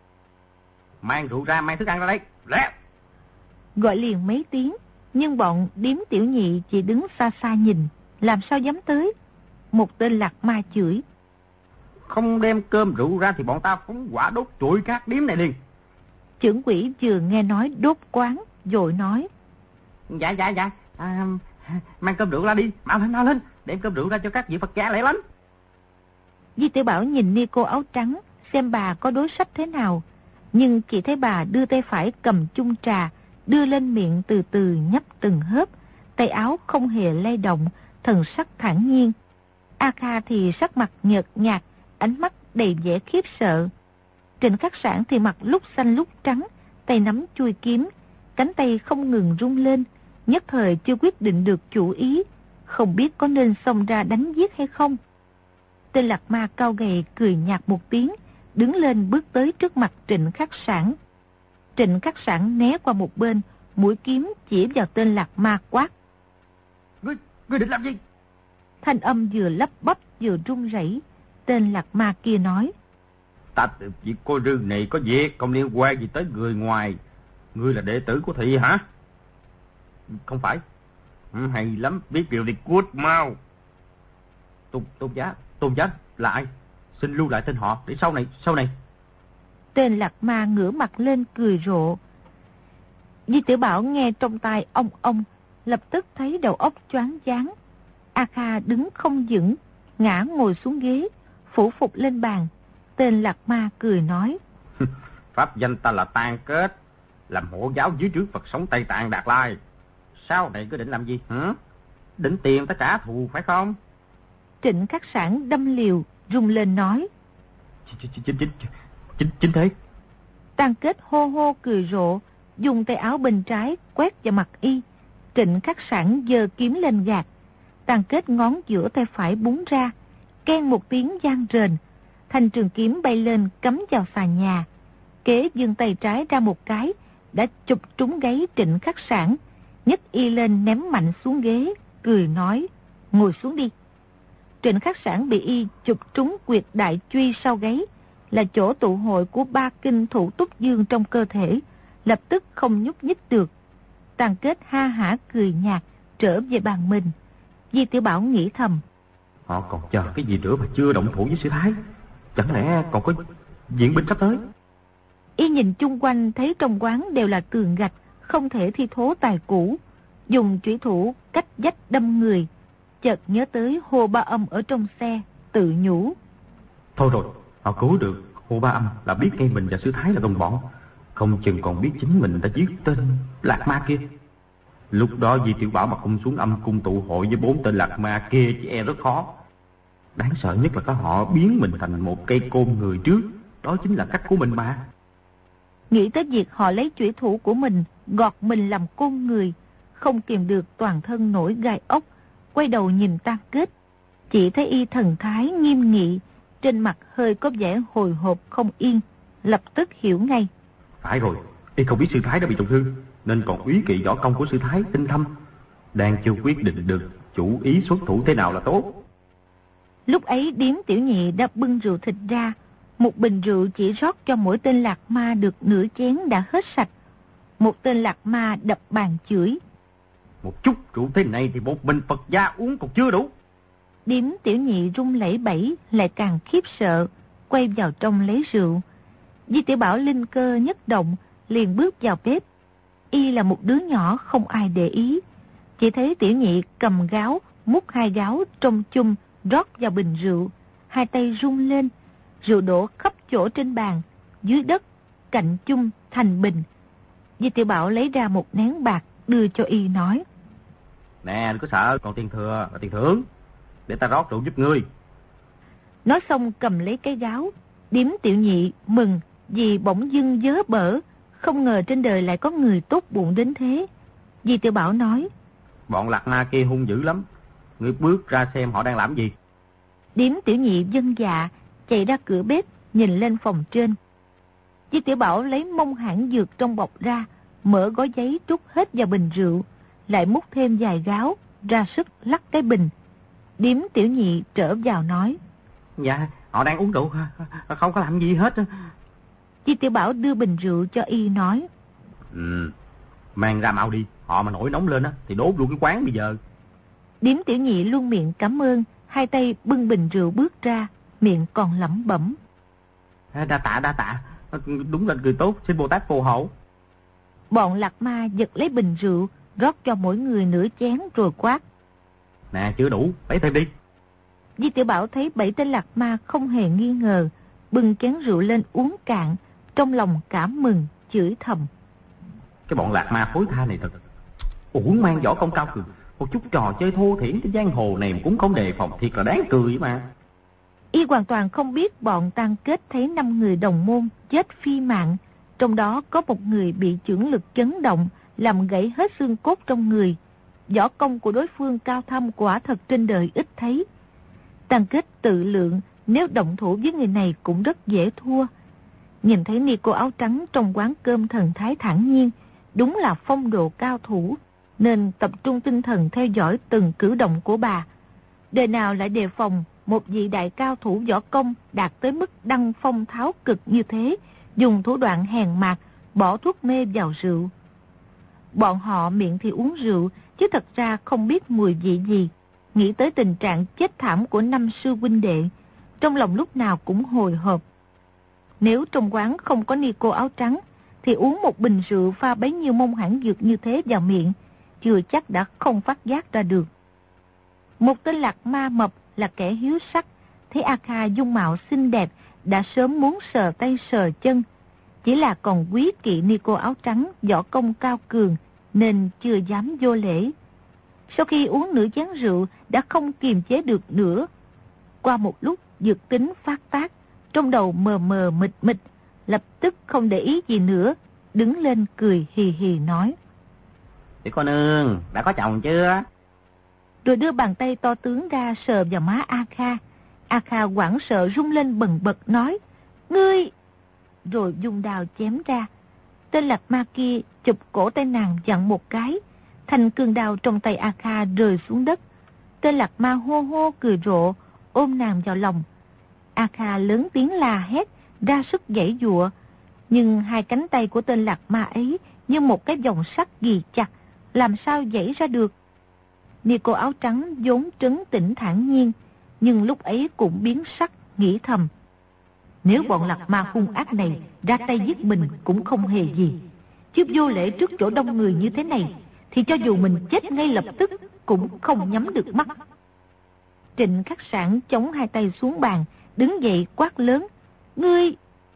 Mang rượu ra, mang thức ăn ra đây, lẹ. Gọi liền mấy tiếng, nhưng bọn Điếm Tiểu Nhị chỉ đứng xa xa nhìn, làm sao dám tới. Một tên lạc ma chửi. Không đem cơm rượu ra thì bọn ta phóng hỏa đốt trụi các điếm này liền. Chưởng quỷ vừa nghe nói đốt quán, vội nói. Dạ, dạ, dạ, à, mang cơm rượu ra đi, mau lên, mau lên, đem cơm rượu ra cho các vị Phật gia lẹ lắm. Di Tiểu Bảo nhìn ni cô áo trắng, xem bà có đối sách thế nào, nhưng chỉ thấy bà đưa tay phải cầm chung trà, đưa lên miệng từ từ nhấp từng hớp, tay áo không hề lay động, thần sắc thản nhiên. A Kha thì sắc mặt nhợt nhạt, ánh mắt đầy vẻ khiếp sợ. Trịnh Khắc Sản thì mặt lúc xanh lúc trắng, tay nắm chuôi kiếm, cánh tay không ngừng rung lên, nhất thời chưa quyết định được chủ ý, không biết có nên xông ra đánh giết hay không. Tên lạc ma cao gầy cười nhạt một tiếng, đứng lên bước tới trước mặt Trịnh Khắc Sản. Trịnh Khắc Sản né qua một bên, mũi kiếm chỉ vào tên lạc ma quát. Ngươi, ngươi định làm gì? Thanh âm vừa lắp bắp vừa run rẩy. Tên lạc ma kia nói. Ta chỉ cô rương này có việc, không liên quan gì tới người ngoài. Ngươi là đệ tử của thị hả? Không phải. Hay lắm, biết điều thì cút mau. Tôn, tôn giá, tôn giá là ai? Xin lưu lại tên họ để sau này, sau này. Tên lạc ma ngửa mặt lên cười rộ. Di Tiểu Bảo nghe trong tai ông ông, lập tức thấy đầu óc choáng váng. A Kha đứng không vững, ngã ngồi xuống ghế, phủ phục lên bàn. Tên lạc ma cười nói. Pháp danh ta là Tan Kết, làm hộ giáo dưới trướng Phật sống Tây Tạng Đạt Lai. Sau này cứ định làm gì? Hả? Định tiền ta trả thù phải không? Trịnh Khắc Sản đâm liều, rung lên nói. Chính, chính, chính, chính, chính thế. Tan Kết hô hô cười rộ, dùng tay áo bên trái quét vào mặt y. Trịnh Khắc Sản giơ kiếm lên gạt. Tan Kết ngón giữa tay phải búng ra, keng một tiếng vang rền. Thanh trường kiếm bay lên cắm vào xà nhà. Kế giương tay trái ra một cái, đã chụp trúng gáy Trịnh Khắc Sản, nhấc y lên ném mạnh xuống ghế, cười nói, ngồi xuống đi. Trịnh Khắc Sản bị y chụp trúng quyệt đại truy sau gáy, là chỗ tụ hội của ba kinh thủ túc dương trong cơ thể, lập tức không nhúc nhích được. Tàn Kết ha hả cười nhạt, trở về bàn mình. Di Tiểu Bảo nghĩ thầm. Họ còn chờ cái gì nữa mà chưa động thủ với Sư Thái? Chẳng lẽ còn có diễn binh sắp tới? Y nhìn chung quanh thấy trong quán đều là tường gạch, không thể thi thố tài cũ. Dùng chủy thủ cách vách đâm người. Chợt nhớ tới Hồ Ba Âm ở trong xe, tự nhủ. Thôi rồi, họ cứu được. Hồ Ba Âm là biết ngay mình và Sư Thái là đồng bọn. Không chừng còn biết chính mình đã giết tên lạc ma kia. Lúc đó Di Tiểu Bảo mà không xuống âm cung tụ hội với bốn tên lạc ma kia chỉ e rất khó. Đáng sợ nhất là có họ biến mình thành một cây côn người trước. Đó chính là cách của mình mà. Nghĩ tới việc họ lấy chủy thủ của mình gọt mình làm côn người, không kìm được toàn thân nổi gai ốc, quay đầu nhìn Tan Kết. Chỉ thấy y thần thái nghiêm nghị, trên mặt hơi có vẻ hồi hộp không yên, lập tức hiểu ngay. Phải rồi, y không biết Sư Thái đã bị trọng thương, nên còn úy kỵ võ công của Sư Thái tinh thâm. Đang chưa quyết định được chủ ý xuất thủ thế nào là tốt. Lúc ấy Điếm Tiểu Nhị đã bưng rượu thịt ra. Một bình rượu chỉ rót cho mỗi tên lạc ma được nửa chén đã hết sạch. Một tên lạc ma đập bàn chửi. Một chút rượu thế này thì một mình Phật gia uống còn chưa đủ. Điếm Tiểu Nhị run lẩy bẩy, lại càng khiếp sợ, quay vào trong lấy rượu. Di Tiểu Bảo linh cơ nhất động, liền bước vào bếp. Y là một đứa nhỏ không ai để ý. Chỉ thấy Tiểu Nhị cầm gáo, múc hai gáo trong chung, rót vào bình rượu. Hai tay rung lên, rượu đổ khắp chỗ trên bàn, dưới đất, cạnh chung, thành bình. Di Tiểu Bảo lấy ra một nén bạc, đưa cho y nói. Nè, đừng có sợ, còn tiền thừa là tiền thưởng. Để ta rót rượu giúp ngươi. Nói xong cầm lấy cái gáo. Điếm Tiểu Nhị mừng vì bỗng dưng vớ bở, không ngờ trên đời lại có người tốt bụng đến thế. Di Tiểu Bảo nói. Bọn lạc ma kia hung dữ lắm. Ngươi bước ra xem họ đang làm gì. Điếm Tiểu Nhị vâng dạ, chạy ra cửa bếp, nhìn lên phòng trên. Di Tiểu Bảo lấy mông hãng dược trong bọc ra, mở gói giấy trút hết vào bình rượu, lại múc thêm vài gáo, ra sức lắc cái bình. Điếm Tiểu Nhị trở vào nói. Dạ, Họ đang uống rượu, không có làm gì hết. Di Tiểu Bảo đưa bình rượu cho y nói. Ừ, mang ra mau đi, họ mà nổi nóng lên á thì đốt luôn cái quán bây giờ. Điếm Tiểu Nhị luôn miệng cảm ơn, hai tay bưng bình rượu bước ra, miệng còn lẩm bẩm. Đa tạ, đa tạ, đúng là người tốt, xin Bồ Tát phù hộ. Bọn Lạc Ma giật lấy bình rượu, rót cho mỗi người nửa chén rồi quát. Nè, chưa đủ, lấy thêm đi. Di Tiểu Bảo thấy bảy tên Lạc Ma không hề nghi ngờ, bưng chén rượu lên uống cạn, trong lòng cảm mừng, chửi thầm. Cái bọn Lạc Ma phối tha này thật uổng mang võ công cao cường, một chút trò chơi thô thiển trên giang hồ này cũng không đề phòng, thiệt là đáng cười mà. Y hoàn toàn không biết bọn Tăng Kết thấy năm người đồng môn chết phi mạng, trong đó có một người bị chưởng lực chấn động, làm gãy hết xương cốt trong người. Võ công của đối phương cao thâm quả thật trên đời ít thấy. Tăng Kết tự lượng nếu động thủ với người này cũng rất dễ thua. Nhìn thấy ni cô áo trắng trong quán cơm thần thái thản nhiên, đúng là phong độ cao thủ, nên tập trung tinh thần theo dõi từng cử động của bà. Đời nào lại đề phòng một vị đại cao thủ võ công đạt tới mức đăng phong tháo cực như thế, dùng thủ đoạn hèn mạt, bỏ thuốc mê vào rượu. Bọn họ miệng thì uống rượu, chứ thật ra không biết mùi vị gì. Nghĩ tới tình trạng chết thảm của năm sư huynh đệ, trong lòng lúc nào cũng hồi hộp. Nếu trong quán không có ni cô áo trắng, thì uống một bình rượu pha bấy nhiêu mông hãn dược như thế vào miệng, chưa chắc đã không phát giác ra được. Một tên Lạc Ma mập là kẻ hiếu sắc, thấy A Kha dung mạo xinh đẹp, đã sớm muốn sờ tay sờ chân. Chỉ là còn quý kỵ ni cô áo trắng, võ công cao cường, nên chưa dám vô lễ. Sau khi uống nửa chén rượu, đã không kiềm chế được nữa. Qua một lúc, dược tính phát tác, trong đầu mờ mờ mịt mịt, lập tức không để ý gì nữa, đứng lên cười hì hì nói. Tiểu cô nương, đã có chồng chưa? Rồi đưa bàn tay to tướng ra sờ vào má A Kha. A Kha hoảng sợ rung lên bần bật nói, ngươi! Rồi dùng đao chém ra. Tên Lạc Ma kia chụp cổ tay nàng dặn một cái, thanh cương đao trong tay A Kha rơi xuống đất. Tên Lạc Ma hô hô cười rộ, ôm nàng vào lòng. A Kha lớn tiếng la hét, ra sức giãy giụa, nhưng hai cánh tay của tên Lạc Ma ấy như một cái vòng sắt ghi chặt, làm sao giãy ra được. Ni cô áo trắng vốn trấn tĩnh thản nhiên, nhưng lúc ấy cũng biến sắc, nghĩ thầm. Nếu bọn Lạc Ma hung ác này ra tay giết mình cũng không hề gì, chứ vô lễ trước chỗ đông người như thế này, thì cho dù mình chết ngay lập tức cũng không nhắm được mắt. Trịnh Khắc Sản chống hai tay xuống bàn, đứng dậy quát lớn, ngươi!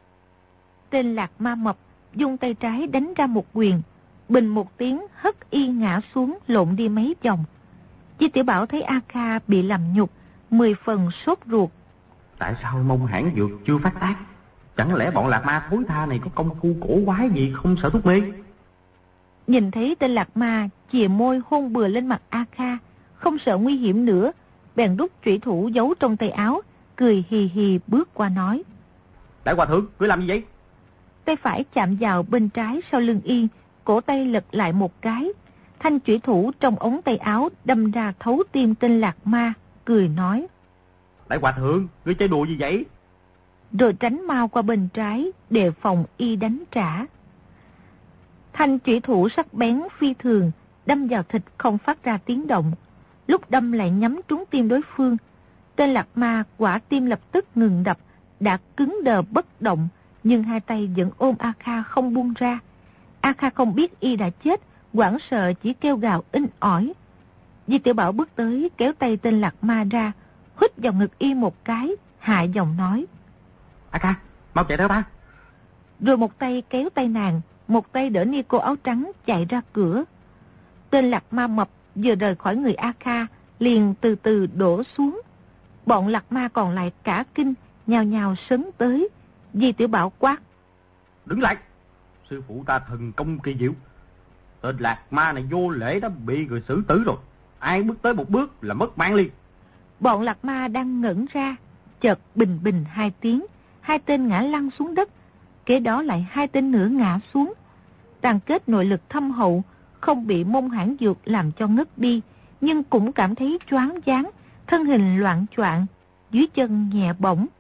Tên Lạc Ma mập dùng tay trái đánh ra một quyền, bình một tiếng hất y ngã xuống, lộn đi mấy vòng. Di Tiểu Bảo thấy A Kha bị làm nhục, mười phần sốt ruột. Tại sao mông hãn dược chưa phát tác? Chẳng lẽ bọn Lạc Ma thối tha này có công phu cổ quái gì không sợ thuốc mê? Nhìn thấy tên Lạc Ma chìa môi hôn bừa lên mặt A Kha, không sợ nguy hiểm nữa, bèn rút trụy thủ giấu trong tay áo, cười hì hì bước qua nói. Đại hòa thượng, ngươi làm gì vậy? Tay phải chạm vào bên trái sau lưng y, cổ tay lật lại một cái. Thanh trụy thủ trong ống tay áo đâm ra thấu tim tên Lạc Ma, cười nói. Đại hòa thượng, ngươi chơi đùa gì vậy? Rồi tránh mau qua bên trái, đề phòng y đánh trả. Thanh trụy thủ sắc bén phi thường, đâm vào thịt không phát ra tiếng động. Lúc đâm lại nhắm trúng tim đối phương. Tên Lạc Ma quả tim lập tức ngừng đập, đã cứng đờ bất động, nhưng hai tay vẫn ôm A Kha không buông ra. A Kha không biết y đã chết, hoảng sợ chỉ kêu gào inh ỏi. Di Tiểu Bảo bước tới kéo tay tên Lạc Ma ra, hít vào ngực y một cái, hạ giọng nói. A Kha, mau chạy theo ta. Rồi một tay kéo tay nàng, một tay đỡ ni cô áo trắng chạy ra cửa. Tên Lạc Ma mập vừa rời khỏi người A Kha, liền từ từ đổ xuống. Bọn Lạc Ma còn lại cả kinh, nhào nhào sấn tới. Di Tiểu Bảo quát. Đứng lại, sư phụ ta thần công kỳ diệu. Tên Lạc Ma này vô lễ đã bị người xử tử rồi. Ai bước tới một bước là mất mạng liền. Bọn Lạc Ma đang ngẩn ra, chợt bình bình hai tiếng, hai tên ngã lăn xuống đất. Kế đó lại hai tên nữa ngã xuống. Tàn Kết nội lực thâm hậu, không bị mông hãn dược làm cho ngất đi, nhưng cũng cảm thấy choáng váng, thân hình loạn choạng, dưới chân nhẹ bổng.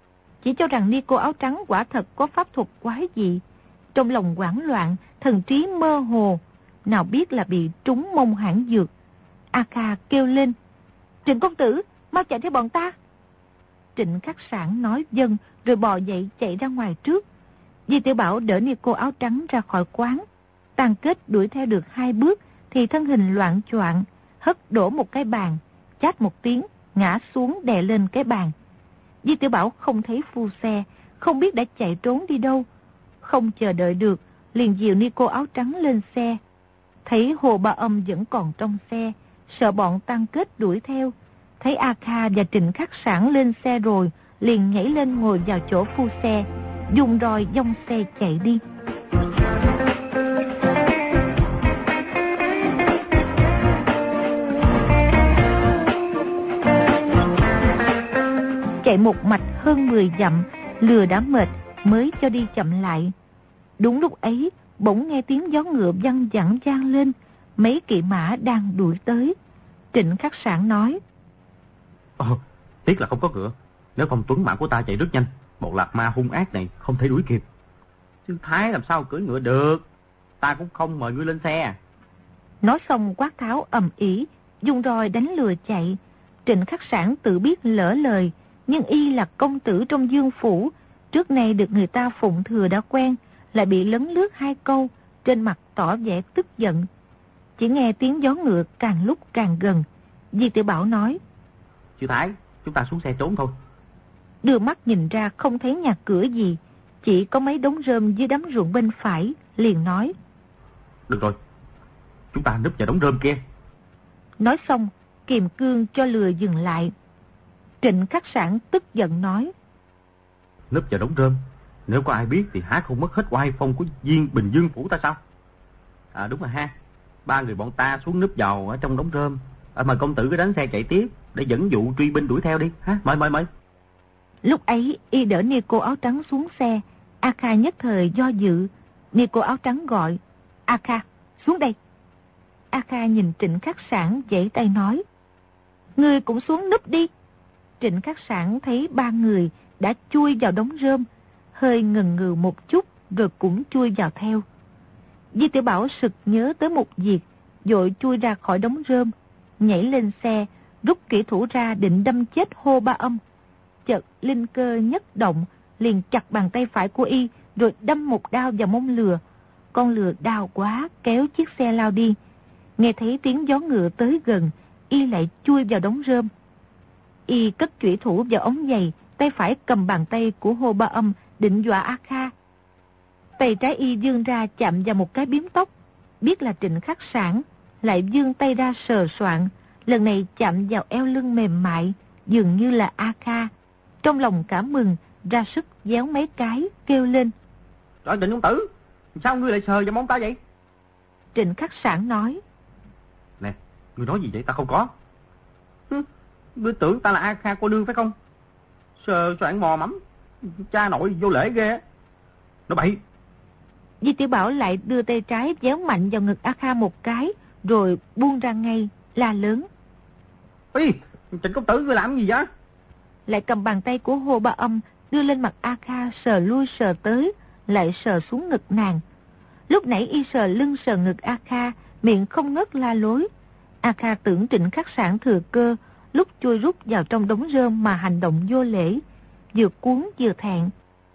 chỉ cho rằng ni cô áo trắng quả thật có pháp thuật quái dị. Trong lòng hoảng loạn, thần trí mơ hồ, nào biết là bị trúng mông hãn dược. A Kha kêu lên: Trịnh công tử, mau chạy theo bọn ta. Trịnh Khắc Sảng nói vâng, rồi bò dậy chạy ra ngoài trước. Di Tiểu Bảo đỡ ni cô áo trắng ra khỏi quán. Tàn Kết đuổi theo được hai bước thì thân hình loạn choạng, hất đổ một cái bàn, chát một tiếng, ngã xuống đè lên cái bàn. Di Tiểu Bảo không thấy phu xe, không biết đã chạy trốn đi đâu. Không chờ đợi được, liền dìu ni cô áo trắng lên xe. Thấy Hồ Ba Âm vẫn còn trong xe, sợ bọn Tàn Kết đuổi theo. Thấy A Kha và Trịnh Khắc Sảng lên xe rồi, liền nhảy lên ngồi vào chỗ phu xe, dùng roi dong xe chạy đi. Chạy một mạch hơn mười dặm, lừa đã mệt mới cho đi chậm lại. Đúng lúc ấy, bỗng nghe tiếng gió ngựa văng vẳng vang lên, mấy kỵ mã đang đuổi tới. Trịnh Khắc Sảng nói: Ồ, tiếc là không có ngựa, nếu không tuấn mã của ta chạy rất nhanh, một lạc ma hung ác này không thể đuổi kịp. Sư Thái làm sao cưỡi ngựa được, ta cũng không mời ngươi lên xe. Nói xong quát tháo ầm ĩ, dùng roi đánh lừa chạy. Trịnh Khắc Sảng tự biết lỡ lời, nhưng y là công tử trong Dương phủ, trước nay được người ta phụng thừa đã quen, lại bị lấn lướt hai câu, trên mặt tỏ vẻ tức giận. Chỉ nghe tiếng gió ngựa càng lúc càng gần. Di Tiểu Bảo nói: Sư Thái, chúng ta xuống xe trốn thôi. Đưa mắt nhìn ra không thấy nhà cửa gì, chỉ có mấy đống rơm dưới đám ruộng bên phải, liền nói: Được rồi, chúng ta núp vào đống rơm kia. Nói xong, kiềm cương cho lừa dừng lại. Trịnh Khắc Sảng tức giận nói: Núp vào đống rơm, nếu có ai biết thì há không mất hết oai phong của viên Bình Dương phủ ta sao? À đúng rồi ha, ba người bọn ta xuống núp vào ở trong đống rơm. À, mời công tử cứ đánh xe chạy tiếp để dẫn dụ truy binh đuổi theo đi ha. Mời mời mời. Lúc ấy y đỡ ni cô áo trắng xuống xe. A Kha nhất thời do dự. Ni cô áo trắng gọi: A Kha, xuống đây. A Kha nhìn Trịnh Khắc Sảng giãy tay nói: Ngươi cũng xuống núp đi. Trịnh Khắc Sảng thấy ba người đã chui vào đống rơm, hơi ngần ngừ một chút rồi cũng chui vào theo. Di Tiểu Bảo sực nhớ tới một việc, vội chui ra khỏi đống rơm, nhảy lên xe, rút kỹ thủ ra định đâm chết Hồ Ba Âm. Chợt linh cơ nhất động, liền chặt bàn tay phải của y, rồi đâm một đao vào mông lừa. Con lừa đau quá, kéo chiếc xe lao đi. Nghe thấy tiếng gió ngựa tới gần, y lại chui vào đống rơm. Y cất chủy thủ vào ống giày, tay phải cầm bàn tay của Hồ Ba Âm định dọa A Kha. Tay trái y vươn ra chạm vào một cái bím tóc, biết là Trịnh Khắc Sảng, lại vươn tay ra sờ soạn, lần này chạm vào eo lưng mềm mại, dường như là A Kha. Trong lòng cảm mừng, ra sức déo mấy cái, kêu lên: Trời, Trịnh công tử, sao ngươi lại sờ vào mông ta vậy? Trịnh Khắc Sảng nói: Nè, ngươi nói gì vậy, ta không có. Hứ, ngươi tưởng ta là A Kha cô nương phải không? Sờ soạn mò mẫm, cha nội vô lễ ghê. Nó bậy. Di Tiểu Bảo lại đưa tay trái déo mạnh vào ngực A Kha một cái, rồi buông ra ngay, la lớn: Ê, Trịnh công tử ngươi làm gì vậy? Lại cầm bàn tay của Hồ Ba Âm đưa lên mặt A Kha, sờ lui sờ tới, lại sờ xuống ngực nàng. Lúc nãy y sờ lưng sờ ngực A Kha, miệng không ngớt la lối. A Kha tưởng Trịnh Khắc Sảng thừa cơ, lúc chui rút vào trong đống rơm mà hành động vô lễ, vừa cuốn vừa thẹn.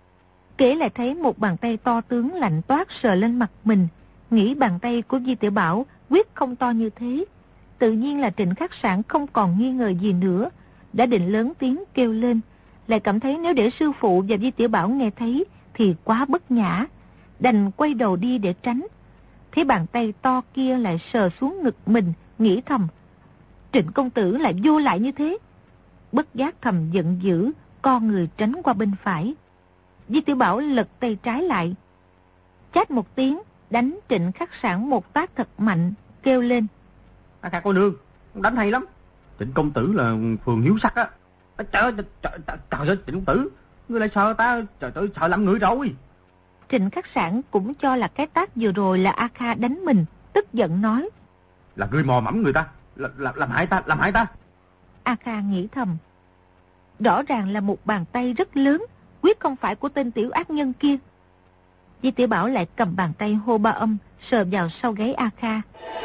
Kể lại thấy một bàn tay to tướng lạnh toát sờ lên mặt mình, nghĩ bàn tay của Di Tiểu Bảo quyết không to như thế. Tự nhiên là Trịnh Khắc Sảng không còn nghi ngờ gì nữa, đã định lớn tiếng kêu lên, lại cảm thấy nếu để sư phụ và Di Tiểu Bảo nghe thấy thì quá bất nhã, đành quay đầu đi để tránh. Thấy bàn tay to kia lại sờ xuống ngực mình, nghĩ thầm: Trịnh công tử lại vô lại như thế. Bất giác thầm giận dữ, co người tránh qua bên phải. Di Tiểu Bảo lật tay trái lại, chát một tiếng, đánh Trịnh Khắc Sảng một tác thật mạnh, kêu lên: A Kha cô nương, đánh hay lắm. Trịnh công tử là phường hiếu sắc á. Trời ơi, trời ơi, Trịnh công tử, ngươi lại sợ ta, trời ơi, sợ làm người rồi. Trịnh Khắc Sảng cũng cho là cái tác vừa rồi là A Kha đánh mình, tức giận nói: Là ngươi mò mẫm người ta, là, là, làm hại ta, làm hại ta. A Kha nghĩ thầm: rõ ràng là một bàn tay rất lớn, quyết không phải của tên tiểu ác nhân kia. Di Tiểu Bảo lại cầm bàn tay hô ba âm, sờ vào sau gáy A Kha.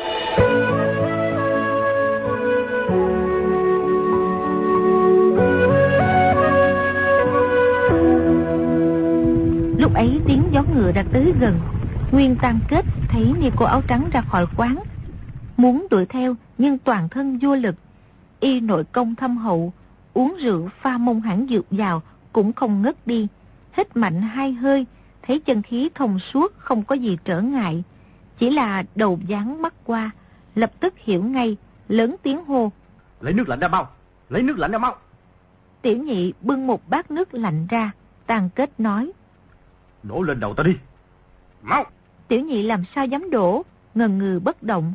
Lúc ấy tiếng gió ngựa đã tới gần. Nguyên Tam Kết thấy ni cô áo trắng ra khỏi quán, muốn đuổi theo nhưng toàn thân vô lực. Y nội công thâm hậu, uống rượu pha mông hẳn dược vào cũng không ngất đi. Hít mạnh hai hơi, thấy chân khí thông suốt, không có gì trở ngại. Chỉ là đầu dán mắt qua, lập tức hiểu ngay, lớn tiếng hô: Lấy nước lạnh ra mau, lấy nước lạnh ra mau. Tiểu nhị bưng một bát nước lạnh ra. Tam Kết nói: Đổ lên đầu ta đi, mau. Tiểu nhị làm sao dám đổ, ngần ngừ bất động.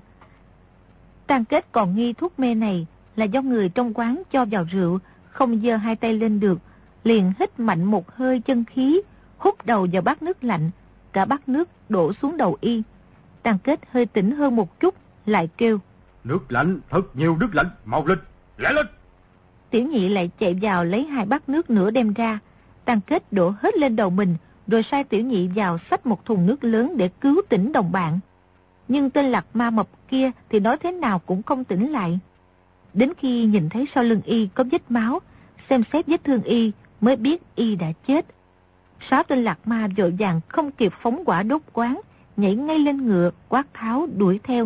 Tam Kết còn nghi thuốc mê này là do người trong quán cho vào rượu, không giơ hai tay lên được, liền hít mạnh một hơi chân khí, hút đầu vào bát nước lạnh, cả bát nước đổ xuống đầu y. Tam Kết hơi tỉnh hơn một chút, lại kêu: Nước lạnh, thật nhiều nước lạnh, mau lên, lẹ lên. Tiểu nhị lại chạy vào lấy hai bát nước nữa đem ra. Tam Kết đổ hết lên đầu mình, rồi sai tiểu nhị vào xách một thùng nước lớn để cứu tỉnh đồng bạn. Nhưng tên Lạc Ma mập kia thì nói thế nào cũng không tỉnh lại. Đến khi nhìn thấy sau lưng y có vết máu, xem xét vết thương y mới biết y đã chết. Sáu tên Lạc Ma vội vàng không kịp phóng quả đốt quán, nhảy ngay lên ngựa, quát tháo đuổi theo.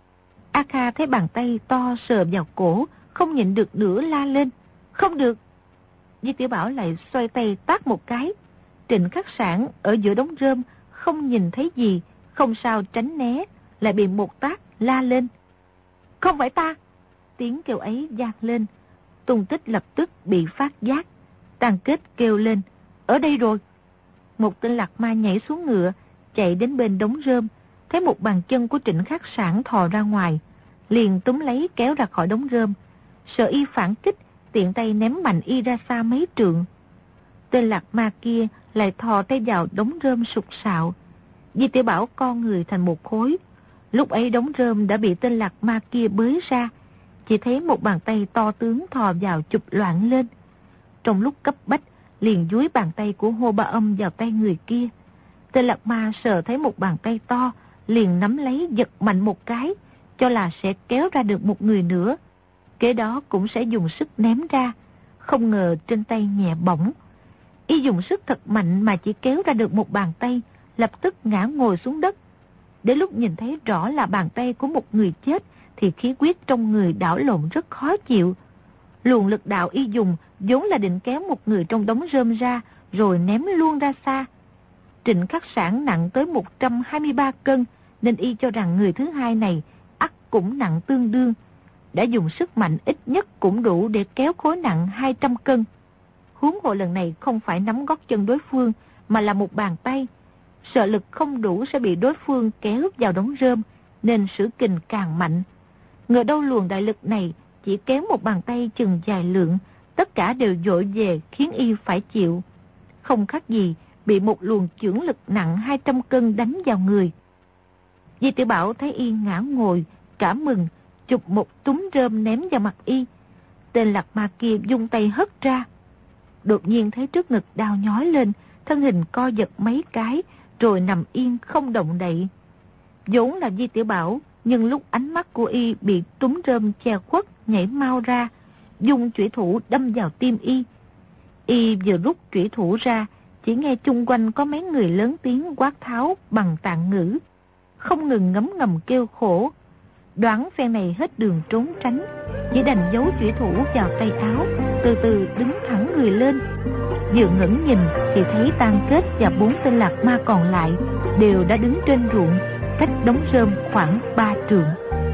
A Kha thấy bàn tay to sờ vào cổ, không nhịn được nữa la lên: Không được! Di Tiểu Bảo lại xoay tay tát một cái. Trịnh Khắc Sản ở giữa đống rơm không nhìn thấy gì, không sao tránh né, lại bị một tát la lên: Không phải ta! Tiếng kêu ấy vang lên. Tung Tích lập tức bị phát giác. Tam Kết kêu lên: Ở đây rồi! Một tên Lạc Ma nhảy xuống ngựa, chạy đến bên đống rơm, thấy một bàn chân của Trịnh Khắc Sản thò ra ngoài, liền túm lấy kéo ra khỏi đống rơm. Sợ y phản kích, tiện tay ném mạnh y ra xa mấy trượng. Tên Lạc Ma kia lại thò tay vào đống rơm sục sạo. Di Tiểu Bảo co người thành một khối. Lúc ấy đống rơm đã bị tên Lạc Ma kia bới ra, chỉ thấy một bàn tay to tướng thò vào chụp loạn lên. Trong lúc cấp bách, liền dúi bàn tay của Hô Ba Âm vào tay người kia. Tên Lạc Ma sờ thấy một bàn tay to, liền nắm lấy giật mạnh một cái, cho là sẽ kéo ra được một người nữa. Kế đó cũng sẽ dùng sức ném ra, không ngờ trên tay nhẹ bỏng. Y dùng sức thật mạnh mà chỉ kéo ra được một bàn tay, lập tức ngã ngồi xuống đất. Đến lúc nhìn thấy rõ là bàn tay của một người chết, thì khí huyết trong người đảo lộn rất khó chịu. Luồng lực đạo y dùng vốn là định kéo một người trong đống rơm ra, rồi ném luôn ra xa. Trịnh Khắc Sản nặng tới một trăm hai mươi ba cân, nên y cho rằng người thứ hai này ắt cũng nặng tương đương. Đã dùng sức mạnh ít nhất cũng đủ để kéo khối nặng hai trăm cân. Huống hồ lần này không phải nắm gót chân đối phương, mà là một bàn tay. Sợ lực không đủ sẽ bị đối phương kéo vào đống rơm, nên sử kình càng mạnh. Ngờ đâu luồng đại lực này chỉ kéo một bàn tay chừng dài lượng, tất cả đều dội về khiến y phải chịu. Không khác gì bị một luồng chưởng lực nặng hai trăm cân đánh vào người. Di Tiểu Bảo thấy y ngã ngồi, cả mừng, chụp một túm rơm ném vào mặt y. Tên Lạc Ma kia vung tay hất ra. Đột nhiên thấy trước ngực đau nhói lên, thân hình co giật mấy cái, rồi nằm yên không động đậy. Vốn là Di Tiểu Bảo, nhưng lúc ánh mắt của y bị túm rơm che khuất, nhảy mau ra, dùng chủy thủ đâm vào tim y. Y vừa rút chủy thủ ra, chỉ nghe chung quanh có mấy người lớn tiếng quát tháo bằng tạng ngữ, không ngừng ngấm ngầm kêu khổ. Đoán phen này hết đường trốn tránh, chỉ đành giấu chủy thủ vào tay áo, từ từ đứng thẳng người lên. Vừa ngẩng nhìn thì thấy Tam Kết và bốn tên Lạc Ma còn lại đều đã đứng trên ruộng, cách đống rơm khoảng ba trượng.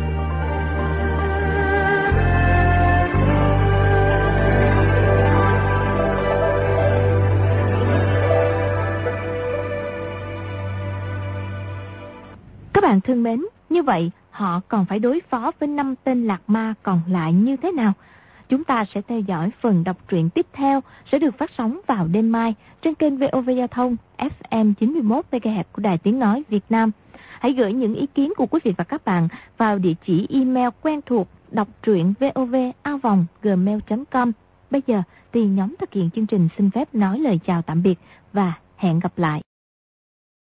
Các bạn thân mến, như vậy họ còn phải đối phó với năm tên Lạc Ma còn lại như thế nào? Chúng ta sẽ theo dõi phần đọc truyện tiếp theo sẽ được phát sóng vào đêm mai trên kênh vê o vê Giao thông ép em chín mươi mốt mê ga héc của Đài Tiếng Nói Việt Nam. Hãy gửi những ý kiến của quý vị và các bạn vào địa chỉ email quen thuộc đọc truyện vov a vòng gmail chấm com. Bây giờ thì nhóm thực hiện chương trình xin phép nói lời chào tạm biệt và hẹn gặp lại.